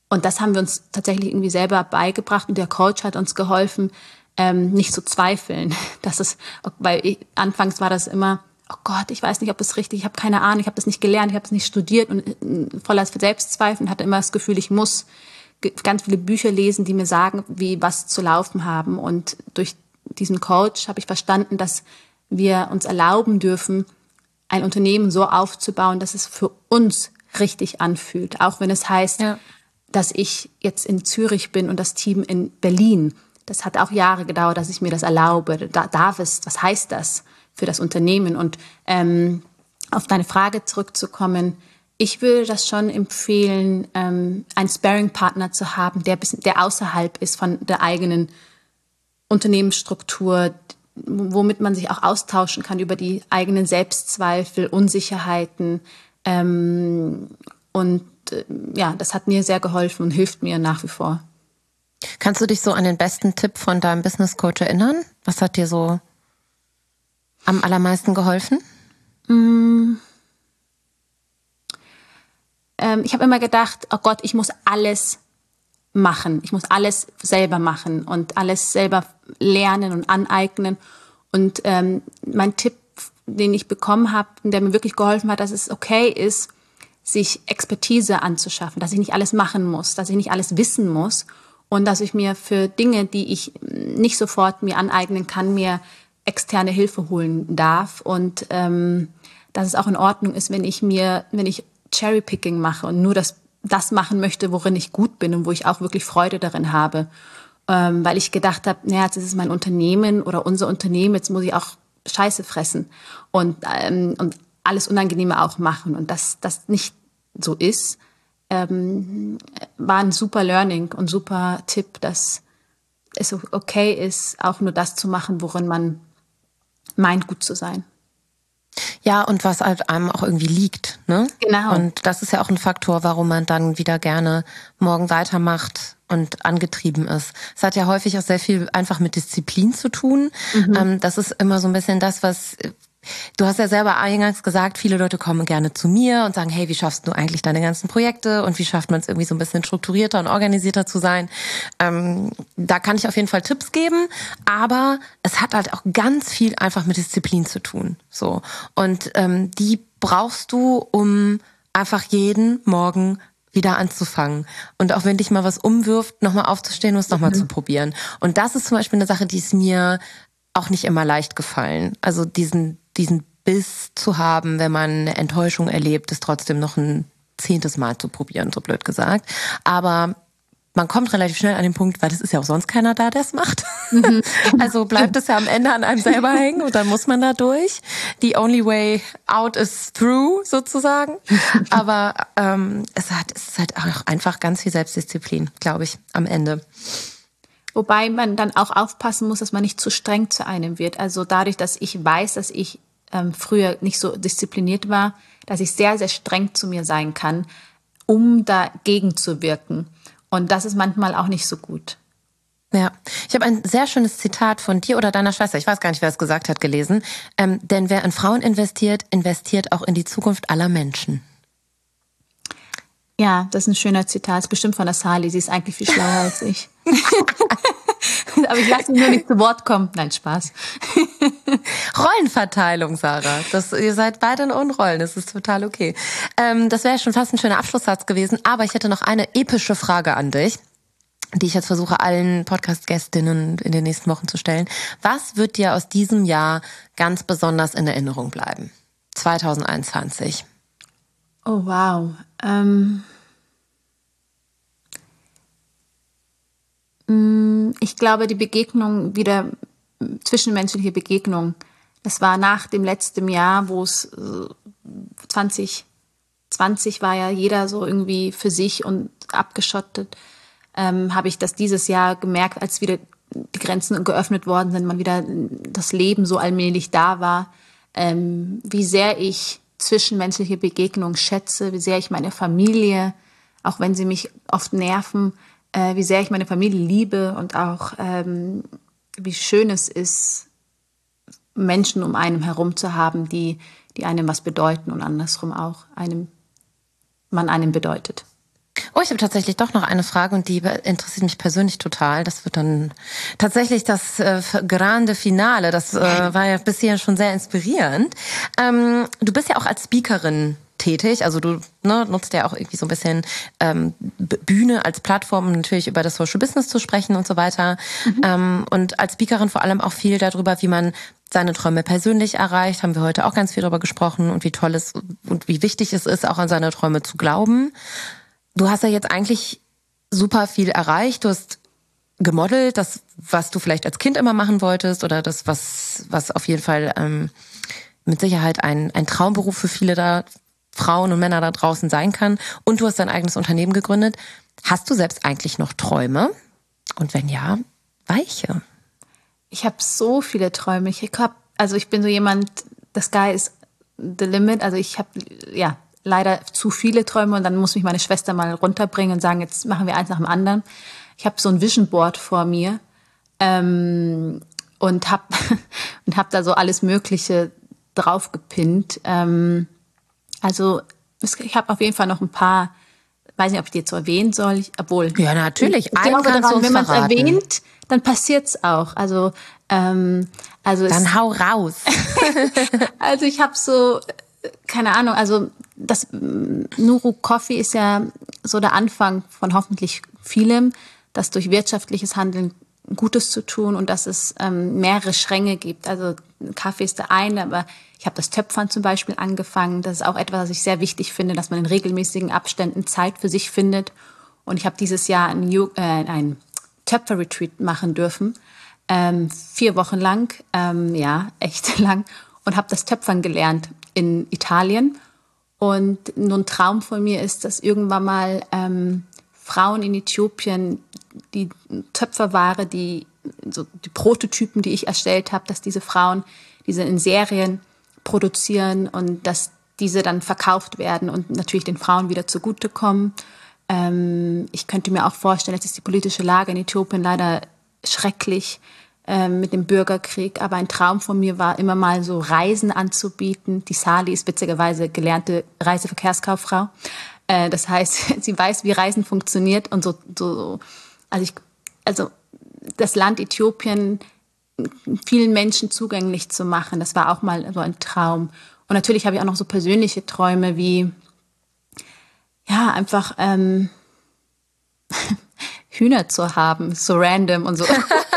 Und das haben wir uns tatsächlich irgendwie selber beigebracht und der Coach hat uns geholfen, ähm, nicht zu zweifeln. Das ist, weil ich, anfangs war das immer, oh Gott, ich weiß nicht, ob das richtig, ich habe keine Ahnung, ich habe das nicht gelernt, ich habe das nicht studiert und voller Selbstzweifel hatte immer das Gefühl, ich muss ganz viele Bücher lesen, die mir sagen, wie was zu laufen haben. Und durch diesen Coach habe ich verstanden, dass wir uns erlauben dürfen, ein Unternehmen so aufzubauen, dass es für uns richtig anfühlt. Auch wenn es heißt, ja. dass ich jetzt in Zürich bin und das Team in Berlin. Das hat auch Jahre gedauert, dass ich mir das erlaube. Da, darf es, was heißt das für das Unternehmen? Und ähm, auf deine Frage zurückzukommen, ich würde das schon empfehlen, ähm, einen Sparring-Partner zu haben, der, bisschen, der außerhalb ist von der eigenen Unternehmensstruktur, womit man sich auch austauschen kann über die eigenen Selbstzweifel, Unsicherheiten. Ähm, und äh, ja, das hat mir sehr geholfen und hilft mir nach wie vor. Kannst du dich so an den besten Tipp von deinem Business Coach erinnern? Was hat dir so am allermeisten geholfen? Mm. Ähm, ich habe immer gedacht, oh Gott, ich muss alles machen. Ich muss alles selber machen und alles selber lernen und aneignen. Und ähm, mein Tipp, den ich bekommen habe, der mir wirklich geholfen hat, dass es okay ist, sich Expertise anzuschaffen, dass ich nicht alles machen muss, dass ich nicht alles wissen muss und dass ich mir für Dinge, die ich nicht sofort mir aneignen kann, mir externe Hilfe holen darf und ähm, dass es auch in Ordnung ist, wenn ich mir, wenn ich Cherrypicking mache und nur das, das machen möchte, worin ich gut bin und wo ich auch wirklich Freude darin habe. Ähm, weil ich gedacht habe, naja, jetzt ist es mein Unternehmen oder unser Unternehmen, jetzt muss ich auch Scheiße fressen und, ähm, und alles Unangenehme auch machen. Und dass das nicht so ist, ähm, war ein super Learning und super Tipp, dass es okay ist, auch nur das zu machen, worin man meint, gut zu sein. Ja, und was halt einem auch irgendwie liegt, ne? Genau. Und das ist ja auch ein Faktor, warum man dann wieder gerne morgen weitermacht und angetrieben ist. Es hat ja häufig auch sehr viel einfach mit Disziplin zu tun. Mhm. Das ist immer so ein bisschen das, was... Du hast ja selber eingangs gesagt, viele Leute kommen gerne zu mir und sagen, hey, wie schaffst du eigentlich deine ganzen Projekte und wie schafft man es irgendwie so ein bisschen strukturierter und organisierter zu sein? Ähm, da kann ich auf jeden Fall Tipps geben, aber es hat halt auch ganz viel einfach mit Disziplin zu tun. So. Und ähm, die brauchst du, um einfach jeden Morgen wieder anzufangen. Und auch wenn dich mal was umwirft, nochmal aufzustehen und es nochmal mhm. zu probieren. Und das ist zum Beispiel eine Sache, die ist mir auch nicht immer leicht gefallen. Also diesen diesen Biss zu haben, wenn man eine Enttäuschung erlebt, es trotzdem noch ein zehntes Mal zu probieren, so blöd gesagt. Aber man kommt relativ schnell an den Punkt, weil das ist ja auch sonst keiner da, der es macht. Mhm. Also bleibt es ja am Ende an einem selber hängen und dann muss man da durch. The only way out is through, sozusagen. Aber ähm, es, hat, es ist halt auch einfach ganz viel Selbstdisziplin, glaube ich, am Ende. Wobei man dann auch aufpassen muss, dass man nicht zu streng zu einem wird. Also dadurch, dass ich weiß, dass ich ähm, früher nicht so diszipliniert war, dass ich sehr, sehr streng zu mir sein kann, um dagegen zu wirken. Und das ist manchmal auch nicht so gut. Ja, ich habe ein sehr schönes Zitat von dir oder deiner Schwester, ich weiß gar nicht, wer es gesagt hat, gelesen. Ähm, denn wer in Frauen investiert, investiert auch in die Zukunft aller Menschen. Ja, das ist ein schöner Zitat. Das ist bestimmt von der Sally. Sie ist eigentlich viel schlauer als ich. Aber ich lasse sie nur nicht zu Wort kommen. Nein, Spaß. Rollenverteilung, Sarah. Das, ihr seid beide in Unrollen. Das ist total okay. Ähm, das wäre schon fast ein schöner Abschlusssatz gewesen. Aber ich hätte noch eine epische Frage an dich, die ich jetzt versuche, allen Podcast-Gästinnen in den nächsten Wochen zu stellen. Was wird dir aus diesem Jahr ganz besonders in Erinnerung bleiben? zwanzig einundzwanzig. Oh, wow. Ähm, ich glaube, die Begegnung, wieder zwischenmenschliche Begegnung, das war nach dem letzten Jahr, wo es zwanzig zwanzig war ja jeder so irgendwie für sich und abgeschottet, ähm, habe ich das dieses Jahr gemerkt, als wieder die Grenzen geöffnet worden sind, man wieder das Leben so allmählich da war, ähm, wie sehr ich zwischenmenschliche Begegnung schätze, wie sehr ich meine Familie, auch wenn sie mich oft nerven, äh, wie sehr ich meine Familie liebe und auch ähm, wie schön es ist, Menschen um einem herum zu haben, die, die einem was bedeuten und andersrum auch einem, man einem bedeutet. Oh, ich habe tatsächlich doch noch eine Frage und die interessiert mich persönlich total. Das wird dann tatsächlich das äh, grande Finale. Das äh, war ja bisher schon sehr inspirierend. Ähm, du bist ja auch als Speakerin tätig, also du ne, nutzt ja auch irgendwie so ein bisschen ähm, Bühne als Plattform, um natürlich über das Social Business zu sprechen und so weiter. Mhm. Ähm, und als Speakerin vor allem auch viel darüber, wie man seine Träume persönlich erreicht, haben wir heute auch ganz viel darüber gesprochen und wie toll es und wie wichtig es ist, auch an seine Träume zu glauben. Du hast ja jetzt eigentlich super viel erreicht. Du hast gemodelt, das, was du vielleicht als Kind immer machen wolltest oder das, was, was auf jeden Fall ähm, mit Sicherheit ein, ein Traumberuf für viele da, Frauen und Männer da draußen sein kann. Und du hast dein eigenes Unternehmen gegründet. Hast du selbst eigentlich noch Träume? Und wenn ja, welche? Ich habe so viele Träume. Ich hab, also ich bin so jemand, the sky is the limit. Also ich habe, ja, leider zu viele Träume und dann muss mich meine Schwester mal runterbringen und sagen, jetzt machen wir eins nach dem anderen. Ich habe so ein Vision Board vor mir ähm, und habe und hab da so alles Mögliche drauf gepinnt. Ähm, also ich habe auf jeden Fall noch ein paar, weiß nicht, ob ich die jetzt so erwähnen soll, obwohl... Ja, natürlich. Ich glaube daran, wenn man es erwähnt, dann passiert's auch. Also, ähm, also dann es, hau raus. Also ich habe so, keine Ahnung, also das Nuru Coffee ist ja so der Anfang von hoffentlich vielem, das durch wirtschaftliches Handeln Gutes zu tun und dass es ähm, mehrere Schränke gibt. Also Kaffee ist der eine, aber ich habe das Töpfern zum Beispiel angefangen. Das ist auch etwas, was ich sehr wichtig finde, dass man in regelmäßigen Abständen Zeit für sich findet. Und ich habe dieses Jahr ein, äh, ein Töpfer-Retreat machen dürfen, ähm, vier Wochen lang, ähm, ja, echt lang, und habe das Töpfern gelernt in Italien. Und nur ein Traum von mir ist, dass irgendwann mal ähm, Frauen in Äthiopien die Töpferware, die, so die Prototypen, die ich erstellt habe, dass diese Frauen diese in Serien produzieren und dass diese dann verkauft werden und natürlich den Frauen wieder zugutekommen. Ähm, ich könnte mir auch vorstellen, jetzt ist die politische Lage in Äthiopien leider schrecklich ähm, mit dem Bürgerkrieg, aber ein Traum von mir war immer mal so Reisen anzubieten. Die Sali ist witzigerweise gelernte Reiseverkehrskauffrau. Äh, das heißt, sie weiß, wie Reisen funktioniert und so, so also, ich, also das Land Äthiopien vielen Menschen zugänglich zu machen, das war auch mal so ein Traum. Und natürlich habe ich auch noch so persönliche Träume wie, ja, einfach ähm, Hühner zu haben, so random und so.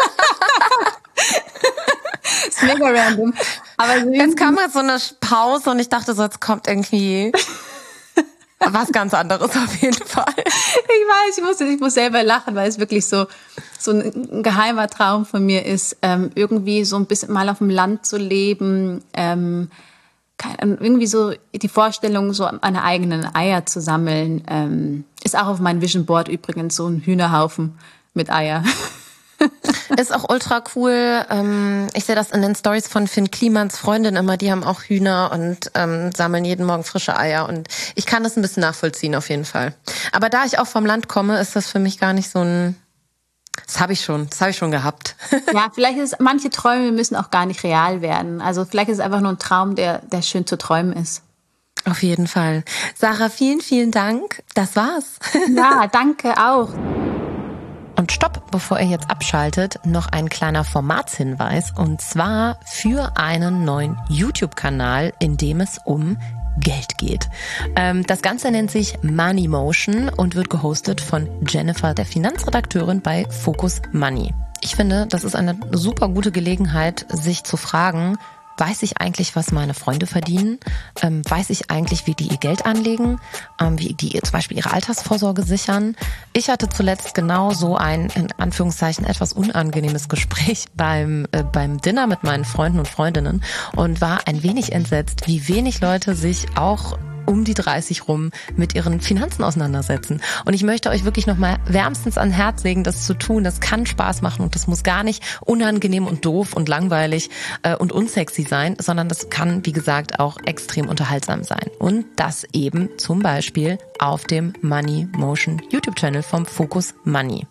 Ist mega random. Aber so jetzt kam jetzt so eine Pause und ich dachte so, jetzt kommt irgendwie was ganz anderes auf jeden Fall. Ich weiß, ich muss, ich muss selber lachen, weil es wirklich so, so ein geheimer Traum von mir ist, ähm, irgendwie so ein bisschen mal auf dem Land zu leben, ähm, irgendwie so die Vorstellung, so meine eigenen Eier zu sammeln, ähm, ist auch auf meinem Vision Board übrigens so ein Hühnerhaufen mit Eier. Ist auch ultra cool. Ich sehe das in den Stories von Finn Klimans Freundin immer, die haben auch Hühner und ähm, sammeln jeden Morgen frische Eier und ich kann das ein bisschen nachvollziehen auf jeden Fall. Aber da ich auch vom Land komme, ist das für mich gar nicht so ein... Das habe ich schon, das habe ich schon gehabt. Ja, vielleicht ist manche Träume müssen auch gar nicht real werden. Also vielleicht ist es einfach nur ein Traum, der, der schön zu träumen ist. Auf jeden Fall. Sarah, vielen, vielen Dank. Das war's. Ja, danke auch. Und stopp, bevor ihr jetzt abschaltet, noch ein kleiner Formatshinweis und zwar für einen neuen YouTube-Kanal, in dem es um Geld geht. Das Ganze nennt sich Money Motion und wird gehostet von Jennifer, der Finanzredakteurin bei Focus Money. Ich finde, das ist eine super gute Gelegenheit, sich zu fragen, weiß ich eigentlich, was meine Freunde verdienen? Ähm, weiß ich eigentlich, wie die ihr Geld anlegen? Ähm, wie die zum Beispiel ihre Altersvorsorge sichern? Ich hatte zuletzt genau so ein, in Anführungszeichen, etwas unangenehmes Gespräch beim, äh, beim Dinner mit meinen Freunden und Freundinnen und war ein wenig entsetzt, wie wenig Leute sich auch um die dreißig rum mit ihren Finanzen auseinandersetzen. Und ich möchte euch wirklich nochmal wärmstens ans Herz legen, das zu tun. Das kann Spaß machen und das muss gar nicht unangenehm und doof und langweilig äh, und unsexy sein, sondern das kann, wie gesagt, auch extrem unterhaltsam sein. Und das eben zum Beispiel auf dem Money Motion YouTube-Channel vom Focus Money.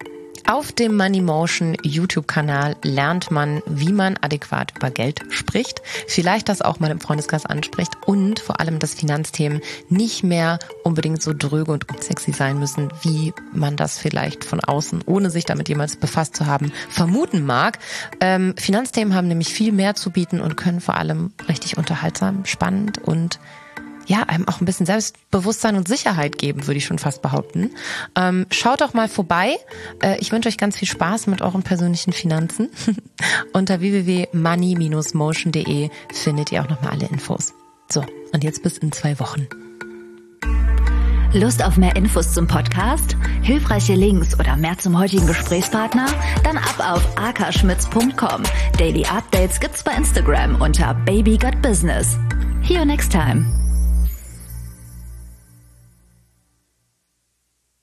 Auf dem Moneymotion YouTube-Kanal lernt man, wie man adäquat über Geld spricht, vielleicht das auch mal im Freundeskreis anspricht und vor allem, dass Finanzthemen nicht mehr unbedingt so dröge und unsexy sein müssen, wie man das vielleicht von außen, ohne sich damit jemals befasst zu haben, vermuten mag. Ähm, Finanzthemen haben nämlich viel mehr zu bieten und können vor allem richtig unterhaltsam, spannend und ja, einem auch ein bisschen Selbstbewusstsein und Sicherheit geben, würde ich schon fast behaupten. Ähm, schaut doch mal vorbei. Äh, ich wünsche euch ganz viel Spaß mit euren persönlichen Finanzen. Unter w w w punkt money dash motion punkt d e findet ihr auch nochmal alle Infos. So, und jetzt bis in zwei Wochen. Lust auf mehr Infos zum Podcast? Hilfreiche Links oder mehr zum heutigen Gesprächspartner? Dann ab auf akaschmitz punkt com. Daily Updates gibt's bei Instagram unter Baby Got Business. See you next time.